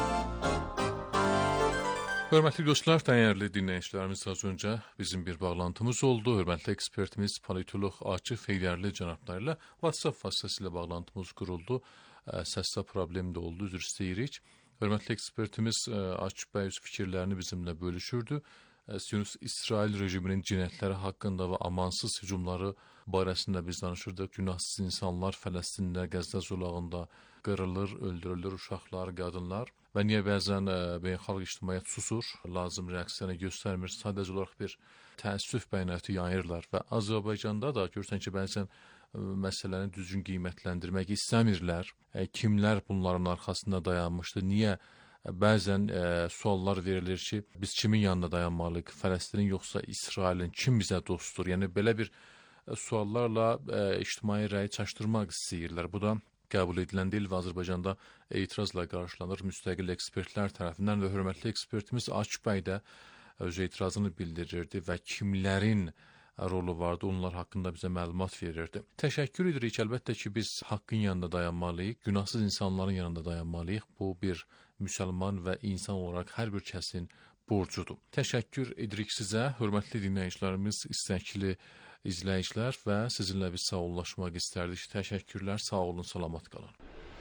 Hörmətli dostlar, dəyərli dinləyicilərimiz, az öncə bizim bir bağlantımız oldu. Hörmətli ekspertimiz, politolog Akif Eylərli cənablarıyla WhatsApp vasitəsilə bağlantımız quruldu. Səslə problem də oldu, üzr istəyirik. Hörmətli ekspertimiz Akif bəy öz fikirlərini bizimlə bölüşürdü. Siyonist İsrail rejiminin cinayətləri haqqında və amansız hücumları barəsində biz danışırdıq. Günahsız insanlar Fələstində, Qəzza zolağında qırılır, öldürülür, uşaqlar, qadınlar və niyə bəzən beynəlxalq ictimaiyyət susur, lazım reaksiyanı göstərmir, sadəcə olaraq bir təəssüf bəyanatı yayırlar və Azərbaycanda da görürsən ki, bəzən məsələni düzgün qiymətləndirmək istəmirlər. Kimlər bunların arxasında dayanmışdı, niyə? Bəzən e, suallar verilir ki, biz kimin yanında dayanmalıyıq, Fələstinin yoxsa İsrailin, kim bizə dostdur? Yəni belə bir e, suallarla e, ictimai rəyi çaşdırmaq istəyirlər. Bu da qəbul edilən deyil və Azərbaycanda etirazla qarşılanır müstəqil ekspertlər tərəfindən və hörmətli ekspertimiz Akif bəy də öz etirazını bildirirdi və kimlərin rolu vardı, onlar haqqında bizə məlumat verirdi. Təşəkkür edirik, əlbəttə ki, biz haqqın yanında dayanmalıyıq, günahsız insanların yanında dayanmalıyıq. Bu bir müsəlman və insan olaraq hər bir kəsin borcudur. Təşəkkür edirik sizə, hörmətli dinləyicilərimiz, istəkli izləyicilər və sizinlə biz sağollaşmaq istərdik. Təşəkkürlər, sağ olun, salamat qalın.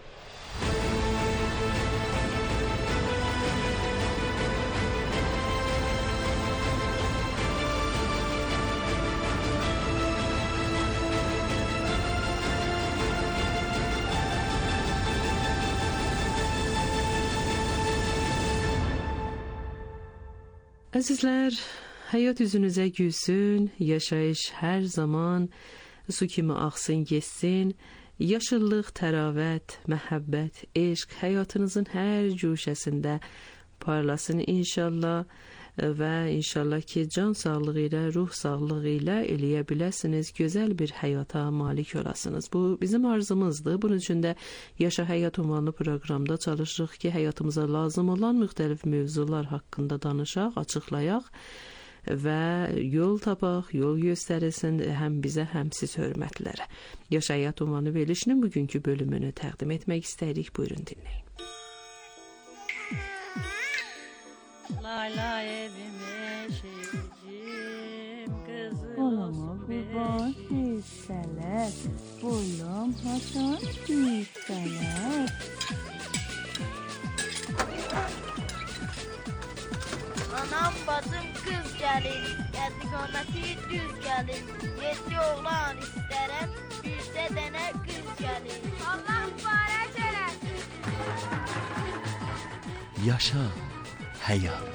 Əzizlər, həyat üzünüzə gülsün, yaşayış hər zaman su kimi axsın, geçsin, yaşıllıq, təravət, məhəbbət, eşq həyatınızın hər cuşəsində parlasın inşallah və inşallah ki, can sağlığı ilə, ruh sağlığı ilə eləyə biləsiniz, gözəl bir həyata malik olasınız. Bu bizim arzumuzdur. Bunun üçün də Yaşa Həyat ünvanlı proqramda çalışırıq ki, həyatımıza lazım olan müxtəlif mövzular haqqında danışaq, açıqlayaq və yol tapaq, yol göstərilsin həm bizə, həm siz hörmətlərə. Yaşa Həyat ünvanı verilişinin bugünkü bölümünü təqdim etmək istəyirik. Buyurun dinləyin. Lay lay evime şehircim kızım olsun kurban hisseler boylum haşan hisseler. Anam bacım kız gelin, yedigonati düz gelin, yedi oğlan isterim, birse dene kız gelin. Allah mübarek eylesin. Yaşa Həyat.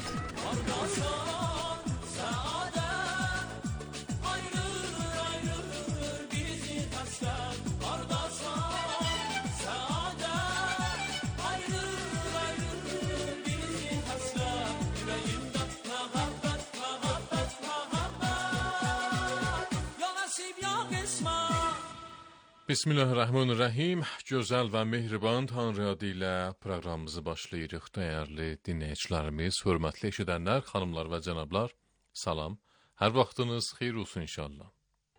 Bismillahirrahmanirrahim. Gözəl və mehriban Tanrı adı ilə proqramımızı başlayırıq. Dəyərli dinləyicilərimiz, hörmətli eşidənlər, xanımlar və cənablar, salam. Hər vaxtınız xeyir olsun inşallah.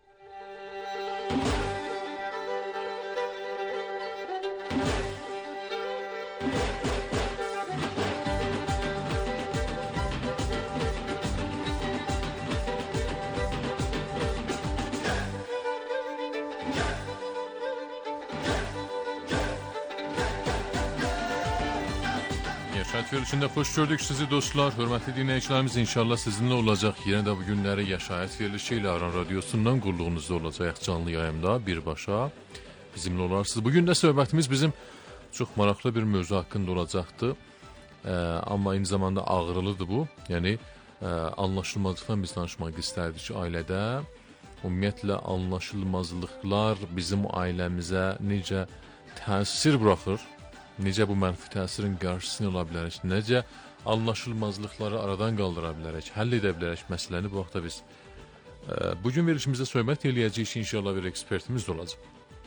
Verilişində xoş gördük sizi dostlar, hörmətli dinləyicilərimiz, inşallah sizinlə olacaq. Yenə də bu günləri Yaşayət verilişi ilə Aran Radiosundan qulluğunuzda olacaq canlı yayımda birbaşa bizimlə olarsınız. Bugün də söhbətimiz bizim çox maraqlı bir mövzu haqqında olacaqdı. Ee, amma eyni zamanda ağrılıdır bu. Yəni e, anlaşılmazlıqdan biz danışmaq istərdik ki, ailədə ümumiyyətlə anlaşılmazlıqlar bizim ailəmizə necə təsir buraxır? Necə bu mənfi təsirin qarşısını ala bilərik, necə anlaşılmazlıqları aradan qaldıra bilərik, həll edə bilərik məsələni bu vaxtda biz. E, bugün verilişimizdə söhbət eləyəcəyik ki, inşallah bir ekspertimiz də olacaq.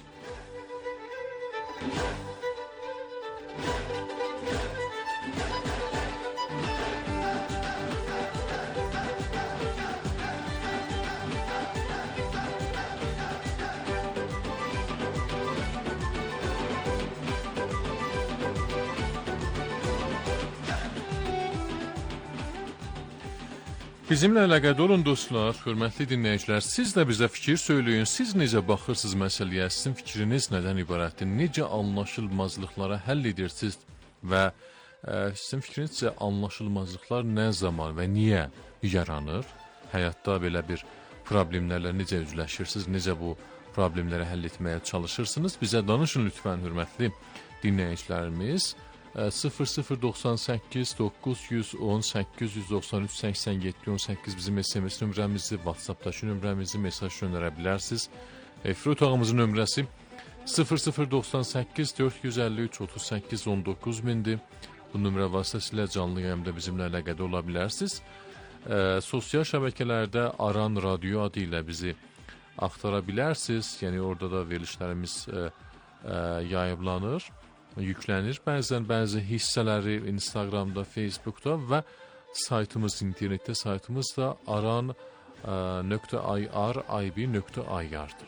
Bizimlə əlaqədə olun dostlar, hörmətli dinləyicilər. Siz də bizə fikir söyləyin. Siz necə baxırsınız məsələyə? Sizin fikriniz nədən ibarətdir? Necə anlaşılmazlıqlara həll edirsiniz və e, sizin fikrinizcə anlaşılmazlıqlar nə zaman və niyə yaranır? Həyatda belə bir problemlərlə necə üzləşirsiniz, necə bu problemləri həll etməyə çalışırsınız? Bizə danışın lütfən, hörmətli dinləyicilərimiz. sıfır sıfır doxsan səkkiz doqquz yüz on səkkiz yüz doxsan üç səksən yeddi on səkkiz bizim S M S nömrəmizi, WhatsAppdakı nömrəmizi mesaj göndərə bilərsiniz. Efir otağımızın nömrəsi sıfır sıfır doxsan səkkiz dörd yüz əlli üç otuz səkkiz on doqquz mindir. Bu nömrə vasitəsilə canlı yayımda bizimlə əlaqədə ola bilərsiniz. E, sosial şəbəkələrdə Aran Radio adı ilə bizi axtara bilərsiniz. Yəni orada da verilişlərimiz e, e, yayımlanır, yüklənir. Bəzən bəzi hissələri Instagramda, Facebookda və saytımız, internetdə saytımız da aran nöqtə i r, i b nöqtə i r-dır.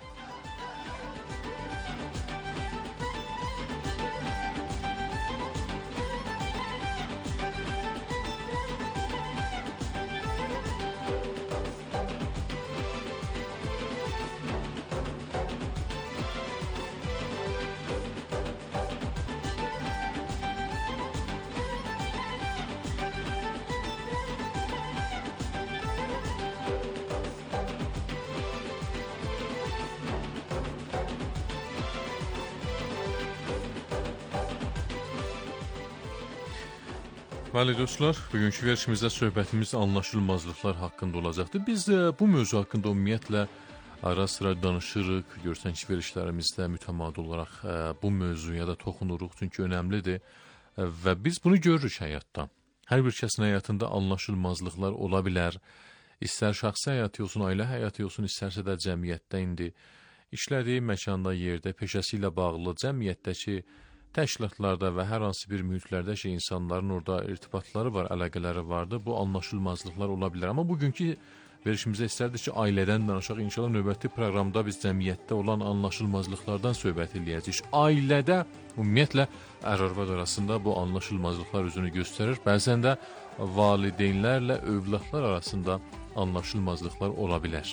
Bəli dostlar, bugünkü verilişimizdə söhbətimiz anlaşılmazlıqlar haqqında olacaqdır. Biz də bu mövzu haqqında ümumiyyətlə ara sıra danışırıq. Görsən ki, verilişlərimizdə mütəmadi olaraq bu mövzuya da toxunuruq, çünki önəmlidir və biz bunu görürük həyatda. Hər bir kəsin həyatında anlaşılmazlıqlar ola bilər. İstər şəxsi həyatı olsun, ailə həyatı olsun, istərsə də cəmiyyətdə indi işlədiyi məkanda, yerdə, peşəsi ilə bağlı cəmiyyətdəki təşkilatlarda və hər hansı bir mühitlərdə ki, insanların orada irtibatları var, əlaqələri vardır. Bu anlaşılmazlıqlar ola bilər. Amma bugünkü verişimizdə istərdik ki, ailədən danışaq. İnşallah növbəti proqramda biz cəmiyyətdə olan anlaşılmazlıqlardan söhbət edəcəyik. Ailədə ümumiyyətlə ər-arvad arasında bu anlaşılmazlıqlar özünü göstərir. Bəzən də valideynlərlə övladlar arasında anlaşılmazlıqlar ola bilər.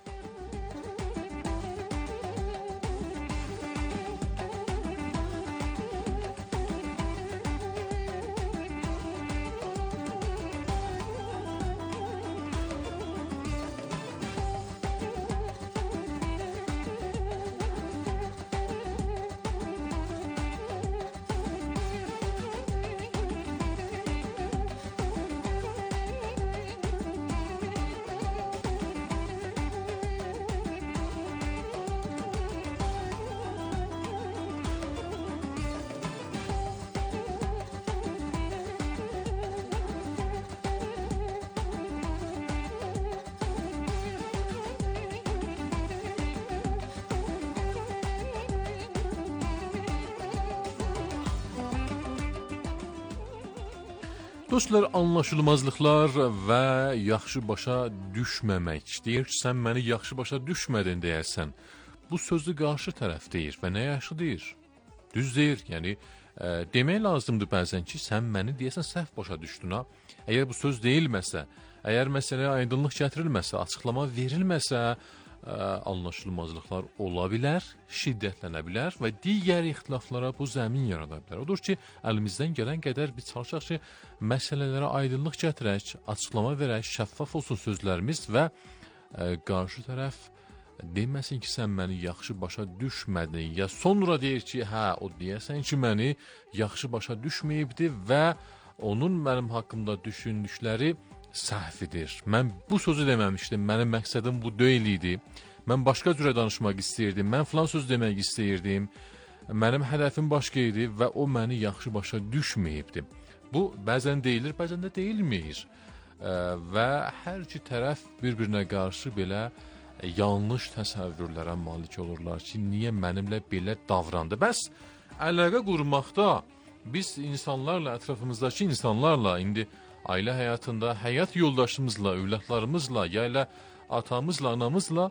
Dostlar, anlaşılmazlıqlar və yaxşı başa düşməmək. Deyir ki, sən məni yaxşı başa düşmədin deyərsən. Bu sözü qarşı tərəf deyir və nə yaxşı deyir? Düz deyir, yəni e, demək lazımdır bəzən ki, sən məni deyəsən səhv başa düşdün ha. Əgər bu söz deyilməsə, əgər məsələyə aydınlıq gətirilməsə, açıqlama verilməsə, ə, anlaşılmazlıqlar ola bilər, şiddətlənə bilər və digər ixtilaflara bu zəmin yarada bilər. Odur ki, əlimizdən gələn qədər biz çalışaq ki, məsələlərə aydınlıq gətirək, açıqlama verək, şəffaf olsun sözlərimiz və ə, qarşı tərəf deməsin ki, sən məni yaxşı başa düşmədin, ya sonra deyir ki, hə, o deyəsən ki, məni yaxşı başa düşməyibdi və onun mənim haqqımda düşündükləri səhvidir. Mən bu sözü deməmişdim, mənim məqsədim bu deyil idi. Mən başqa cürə danışmaq istəyirdim, mən filan söz demək istəyirdim. Mənim hədəfim başqa idi və o məni yaxşı başa düşməyibdi. Bu, bəzən deyilir, bəzən də deyilməyir. Ə, və hər iki tərəf bir-birinə qarşı belə yanlış təsəvvürlərə malik olurlar ki, niyə mənimlə belə davrandı? Bəs əlaqə qurmaqda biz insanlarla, ətrafımızdakı insanlarla, indi ailə həyatında həyat yoldaşımızla, övladlarımızla, ya ilə atamızla, anamızla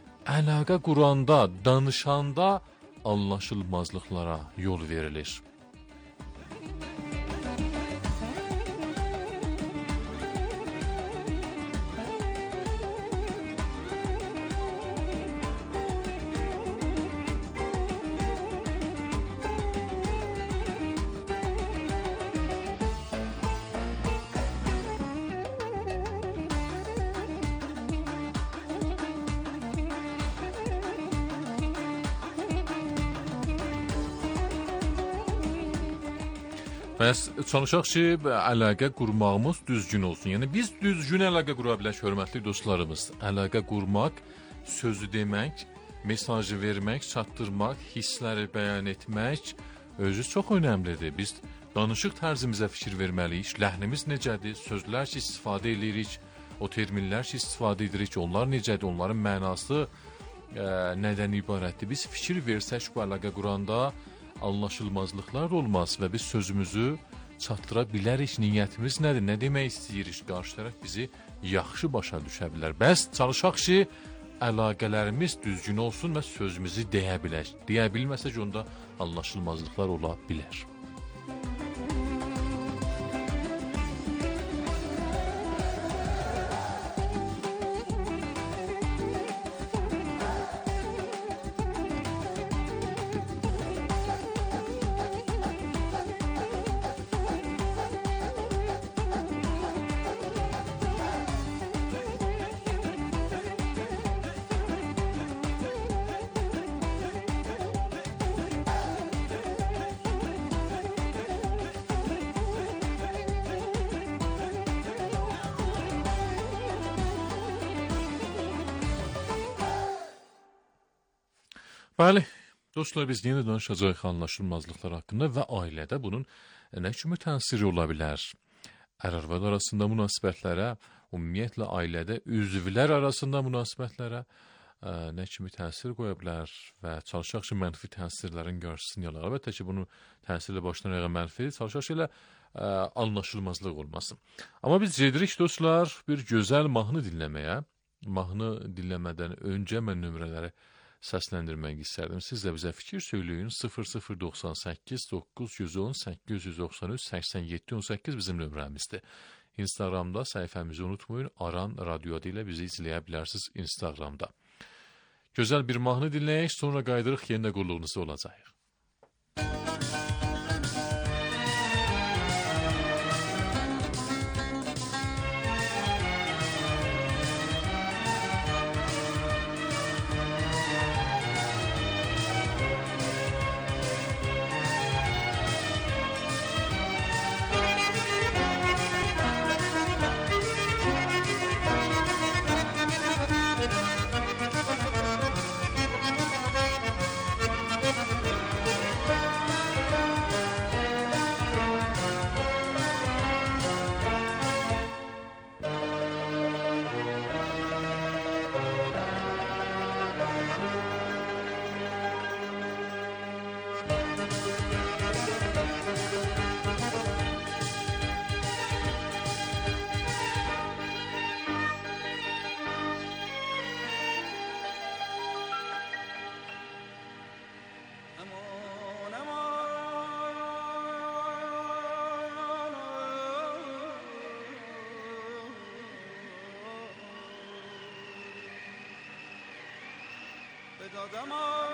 əlaqə quranda, danışanda anlaşılmazlıqlara yol verilir. Bəs çalışaq ki, əlaqə qurmağımız düzgün olsun. Yəni biz düzgün əlaqə qura bilərik, hörmətli dostlarımız. Əlaqə qurmaq, sözü demək, mesajı vermək, çatdırmaq, hissləri bəyan etmək özü çox önəmlidir. Biz danışıq tərzimizə fikir verməliyik. Ləhnimiz necədir? Sözlər ki, istifadə edirik, o terminlər ki, istifadə edirik, onlar necədir? Onların mənası ə, nədən ibarətdir? Biz fikir versək bu əlaqə quranda anlaşılmazlıqlar olmaz və biz sözümüzü çatdıra bilərik. Niyyətimiz nədir? Nə demək istəyirik? Qarşı tərəf bizi yaxşı başa düşə bilər. Bəs çalışaq ki, əlaqələrimiz düzgün olsun və sözümüzü deyə bilək. Deyə bilməsək onda anlaşılmazlıqlar ola bilər. Bəli, dostlar, biz yenə danışacağıq anlaşılmazlıqlar haqqında və ailədə bunun nə kimi təsiri ola bilər? Ər-arvad arasında münasibətlərə, ümumiyyətlə ailədə üzvlər arasında münasibətlərə ə, nə kimi təsir qoya bilər və çalışaq ki, mənfi təsirlərin qarşısını alaq. Əlbəttə ki, bunun təsirlə başdan ayağa mənfi, çalışaq ki, elə ə, anlaşılmazlıq olmasın. Amma biz gedirik, dostlar, bir gözəl mahnı dinləməyə. Mahnı dinləmədən öncə mən nömrələri səsləndirmək istərdim. Siz də bizə fikir söyləyin. sıfır sıfır doxsan səkkiz doqquz yüz on səkkiz yüz doxsan üç səksən yeddi on səkkiz bizim nömrəmizdir. Instagramda səhifəmizi unutmayın. Aran Radyo adı ilə bizi izləyə bilərsiniz Instagramda. Gözəl bir mahnı dinləyək, sonra qaydırıq, yenə qulluğunuzda olacaq. دادم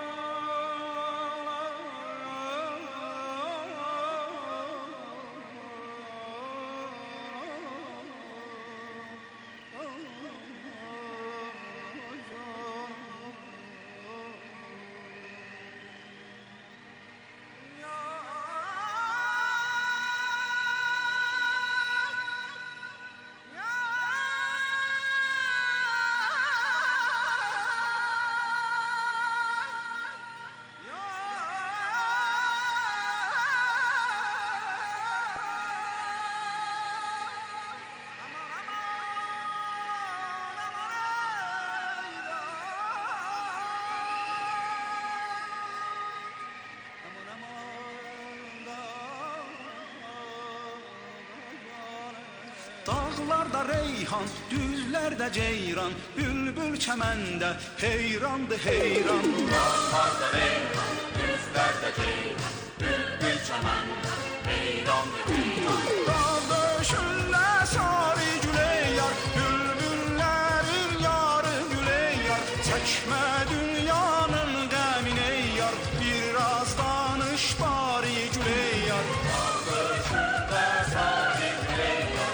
Dağlarda reyhan, düzlərdə ceyran, bülbül çəməndə heyrandı heyran. Dağlarda reyhan, düzlərdə ceyran, bülbül çəməndə heyrandı heyran. Dağ döşündə sarı güleyar, bülbüllərin yarı güleyar. Çəkmə dünyanın qəmini yar, biraz danış bari güleyar. Dağ döşündə sarı güleyar,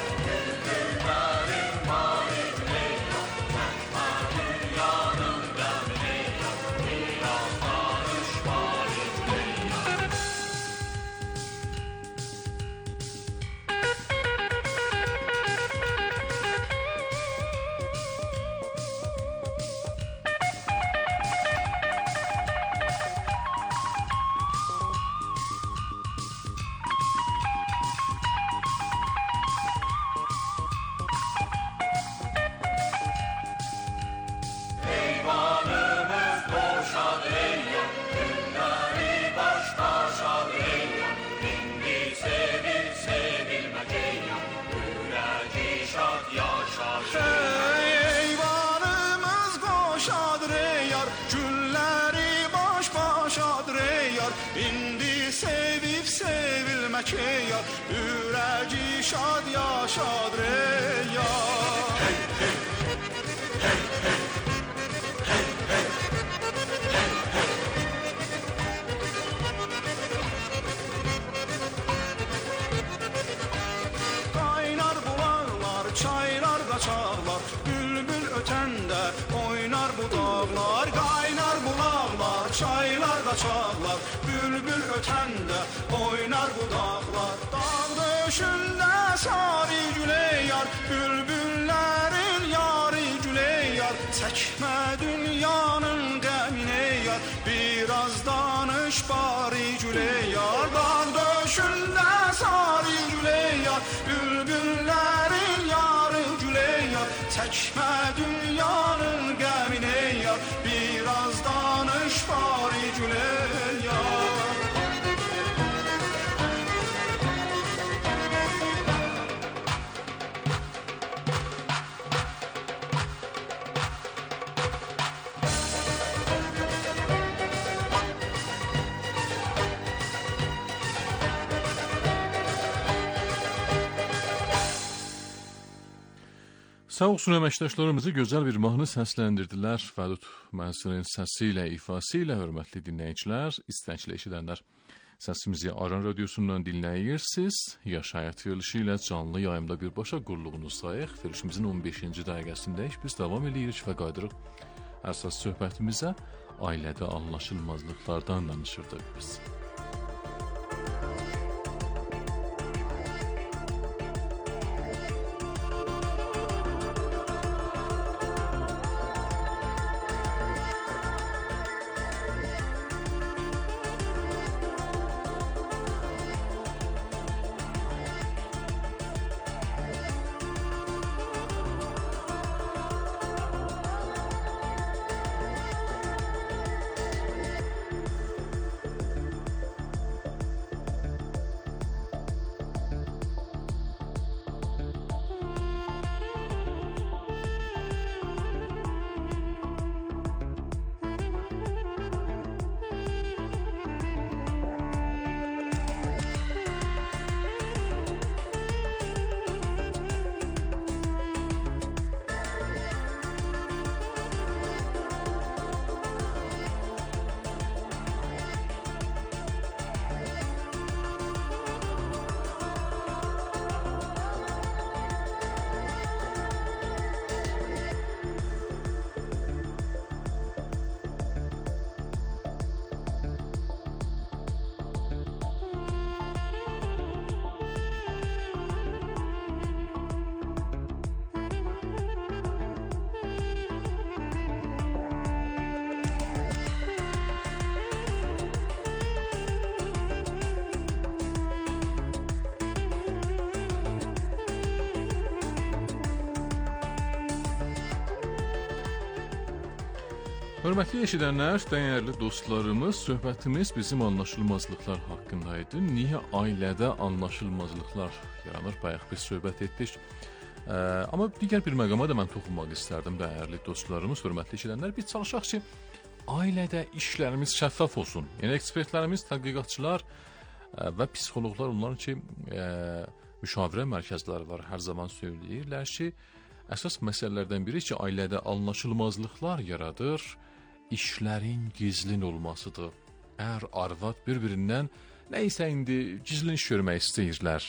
Eyvanımız qoşadır ey yar, günləri baş başadır ey yar. İndi sevib sevilmək ey yar, ürəci şad yaşadır ey yar. Hey, hey, hey, hey. Çağlar, bülbül ötəndə oynar bu dağlar. Qaynar bulaqlar, çaylar da çağlar, bülbül ötəndə oynar bu dağlar. Dağ döşündə sarı güley yar, bülbüllərin yarı güley yar. Çəkmə dünyanın qəmini yar, biraz danış bari güley yar. Dağ döşündə sarı güley yar, bülbüllərin yarı güley yar. Çəkmə dünyanın qəmini yar, biraz danış bari güley yar. Sağ olsun əməkdaşlarımızı gözəl bir mahnı səsləndirdilər. Fədud Mənsurun səsi ilə, ifası ilə, hörmətli dinləyicilər, istəkli eşidənlər. Səsimizi Aran Radiosundan dinləyirsiniz. Yaş həyat verilişi ilə canlı yayımda birbaşa qulluğunuzdayıq. Verilişimizin on beşinci dəqiqəsindəyik. Biz davam edirik və qaydırıq əsas söhbətimizə ailədə anlaşılmazlıqlardan danışırdıq biz. Hörmətli eşidənlər, dəyərli dostlarımız, söhbətimiz bizim anlaşılmazlıqlar haqqındaydı. Niyə ailədə anlaşılmazlıqlar yaranır? Bayaq biz söhbət etdik. Ee, amma digər bir məqama da mən toxunmaq istərdim, dəyərli dostlarımız, hörmətli eşidənlər. Biz çalışaq ki, ailədə işlərimiz şəffaf olsun. Yəni, ekspertlərimiz, tədqiqatçılar e, və psixologlar onların ki, e, müşavirə mərkəzləri var, hər zaman söyləyirlər ki, əsas məsələlərdən biri ki, ailədə anlaşılmazlıqlar yaradır, işlərin gizlin olmasıdır. Əgər arvad bir-birindən nəysə indi gizlin iş görmək istəyirlər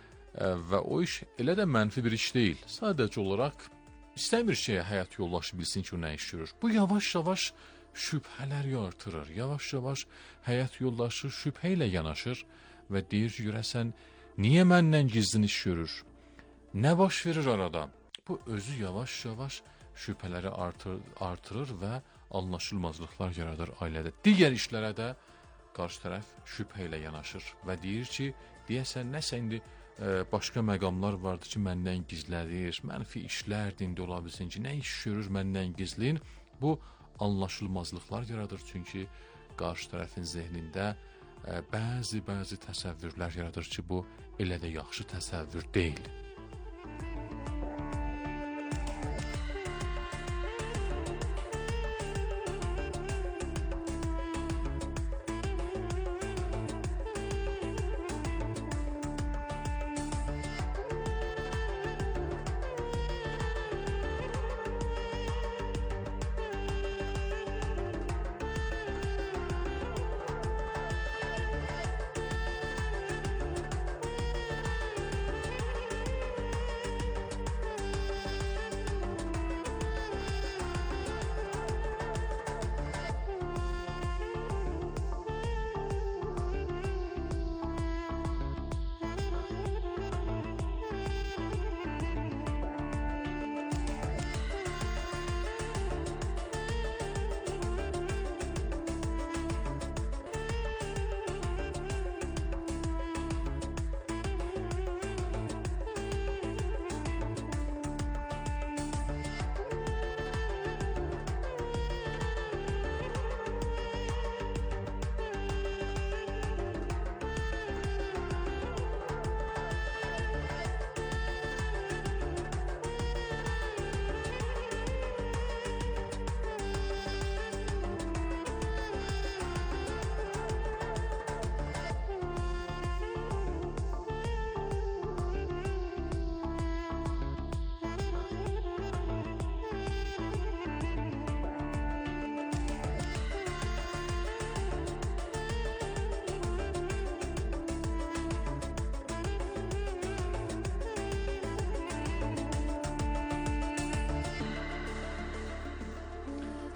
ə, və o iş elə də mənfi bir iş deyil. Sadəcə olaraq istəmir şeyə həyat yoldaşı bilsin ki, o nə iş görür. Bu yavaş-yavaş şübhələr artırır. Yavaş-yavaş həyat yoldaşı şübhə ilə yanaşır və deyir ki, görəsən, niyə məndən gizlin iş görür? Nə baş verir arada? Bu özü yavaş-yavaş şübhələri artır, artırır və anlaşılmazlıqlar yaradır ailədə. Digər işlərə də qarşı tərəf şübhə ilə yanaşır və deyir ki, deyəsən nəsə indi e, başqa məqamlar vardır ki, məndən gizlədir, mənfi işlər dində ola bilsin ki, nə iş görür məndən gizlin. Bu anlaşılmazlıqlar yaradır, çünki qarşı tərəfin zehnində e, bəzi-bəzi təsəvvürlər yaradır ki, bu elə də yaxşı təsəvvür deyil.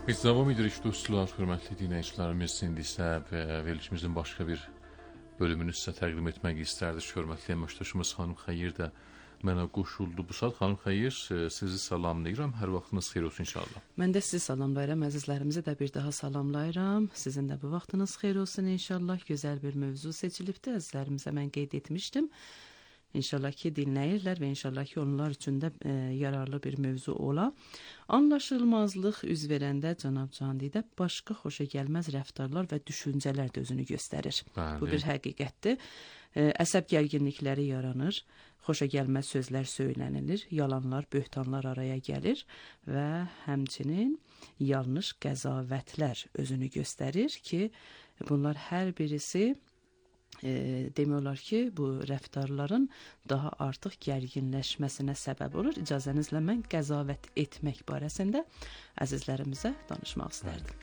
Biz davam edirik dostlar, hörmətli dinləyicilərimiz. İndi isə verilişimizin başqa bir bölümünü sizə təqdim etmək istərdik. Hörmətli əməkdaşımız xanım Xeyir də mənə qoşuldu. Bu saat xanım Xeyir, sizi salamlayıram. Hər vaxtınız xeyir olsun inşallah. Mən də sizi salamlayıram. Əzizlərimizi də bir daha salamlayıram. Sizin də bu vaxtınız xeyir olsun inşallah. Gözəl bir mövzu seçilibdi. Əzizlərimizə mən qeyd etmişdim. İnşallah ki dinləyirlər və inşallah ki onlar üçün də e, yararlı bir mövzu ola. Anlaşılmazlıq üz verəndə cənab Candidə başqa xoşa gəlməz rəftarlar və düşüncələr də özünü göstərir. Bəli. Bu bir həqiqətdir. E, əsəb gərginlikləri yaranır, xoşa gəlməz sözlər söylənilir, yalanlar, böhtanlar araya gəlir və həmçinin yanlış qəzavətlər özünü göstərir ki, bunlar hər birisi E, demək olar ki, bu rəftarların daha artıq gərginləşməsinə səbəb olur. İcazənizlə mən qəzavət etmək barəsində əzizlərimizə danışmaq istərdim.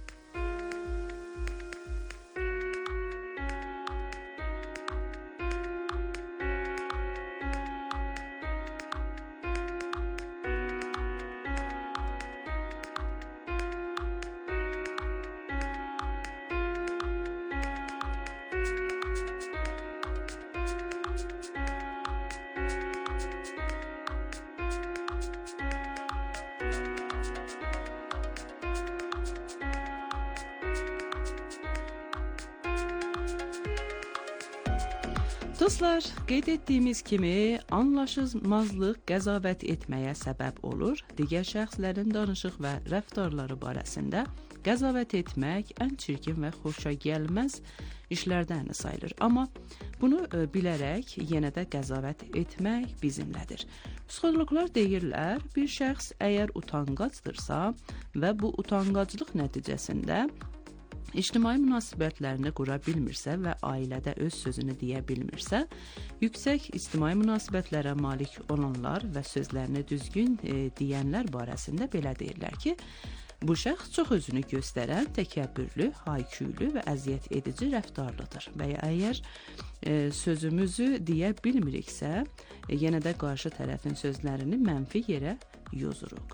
Dostlar, qeyd etdiyimiz kimi anlaşılmazlıq qəzavət etməyə səbəb olur. Digər şəxslərin danışıq və rəftarları barəsində qəzavət etmək ən çirkin və xoşa gəlməz işlərdən sayılır. Amma bunu e, bilərək yenə də qəzavət etmək bizimlədir. Psixoloqlar deyirlər, bir şəxs əgər utanqacdırsa və bu utanqaclıq nəticəsində İctimai münasibətlərini qura bilmirsə və ailədə öz sözünü deyə bilmirsə, yüksək ictimai münasibətlərə malik olanlar və sözlərini düzgün e, deyənlər barəsində belə deyirlər ki, bu şəxs çox özünü göstərən, təkəbbürlü, hayküylü və əziyyət edici rəftarlıdır. Və əgər e, sözümüzü deyə bilmiriksə, e, yenə də qarşı tərəfin sözlərini mənfi yerə yozuruq.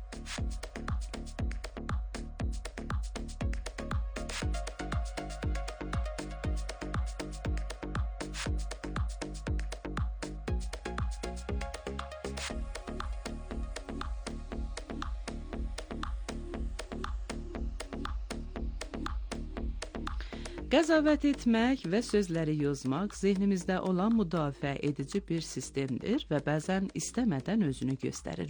Qəzavət etmək və sözləri yozmaq zehnimizdə olan müdafiə edici bir sistemdir və bəzən istəmədən özünü göstərir.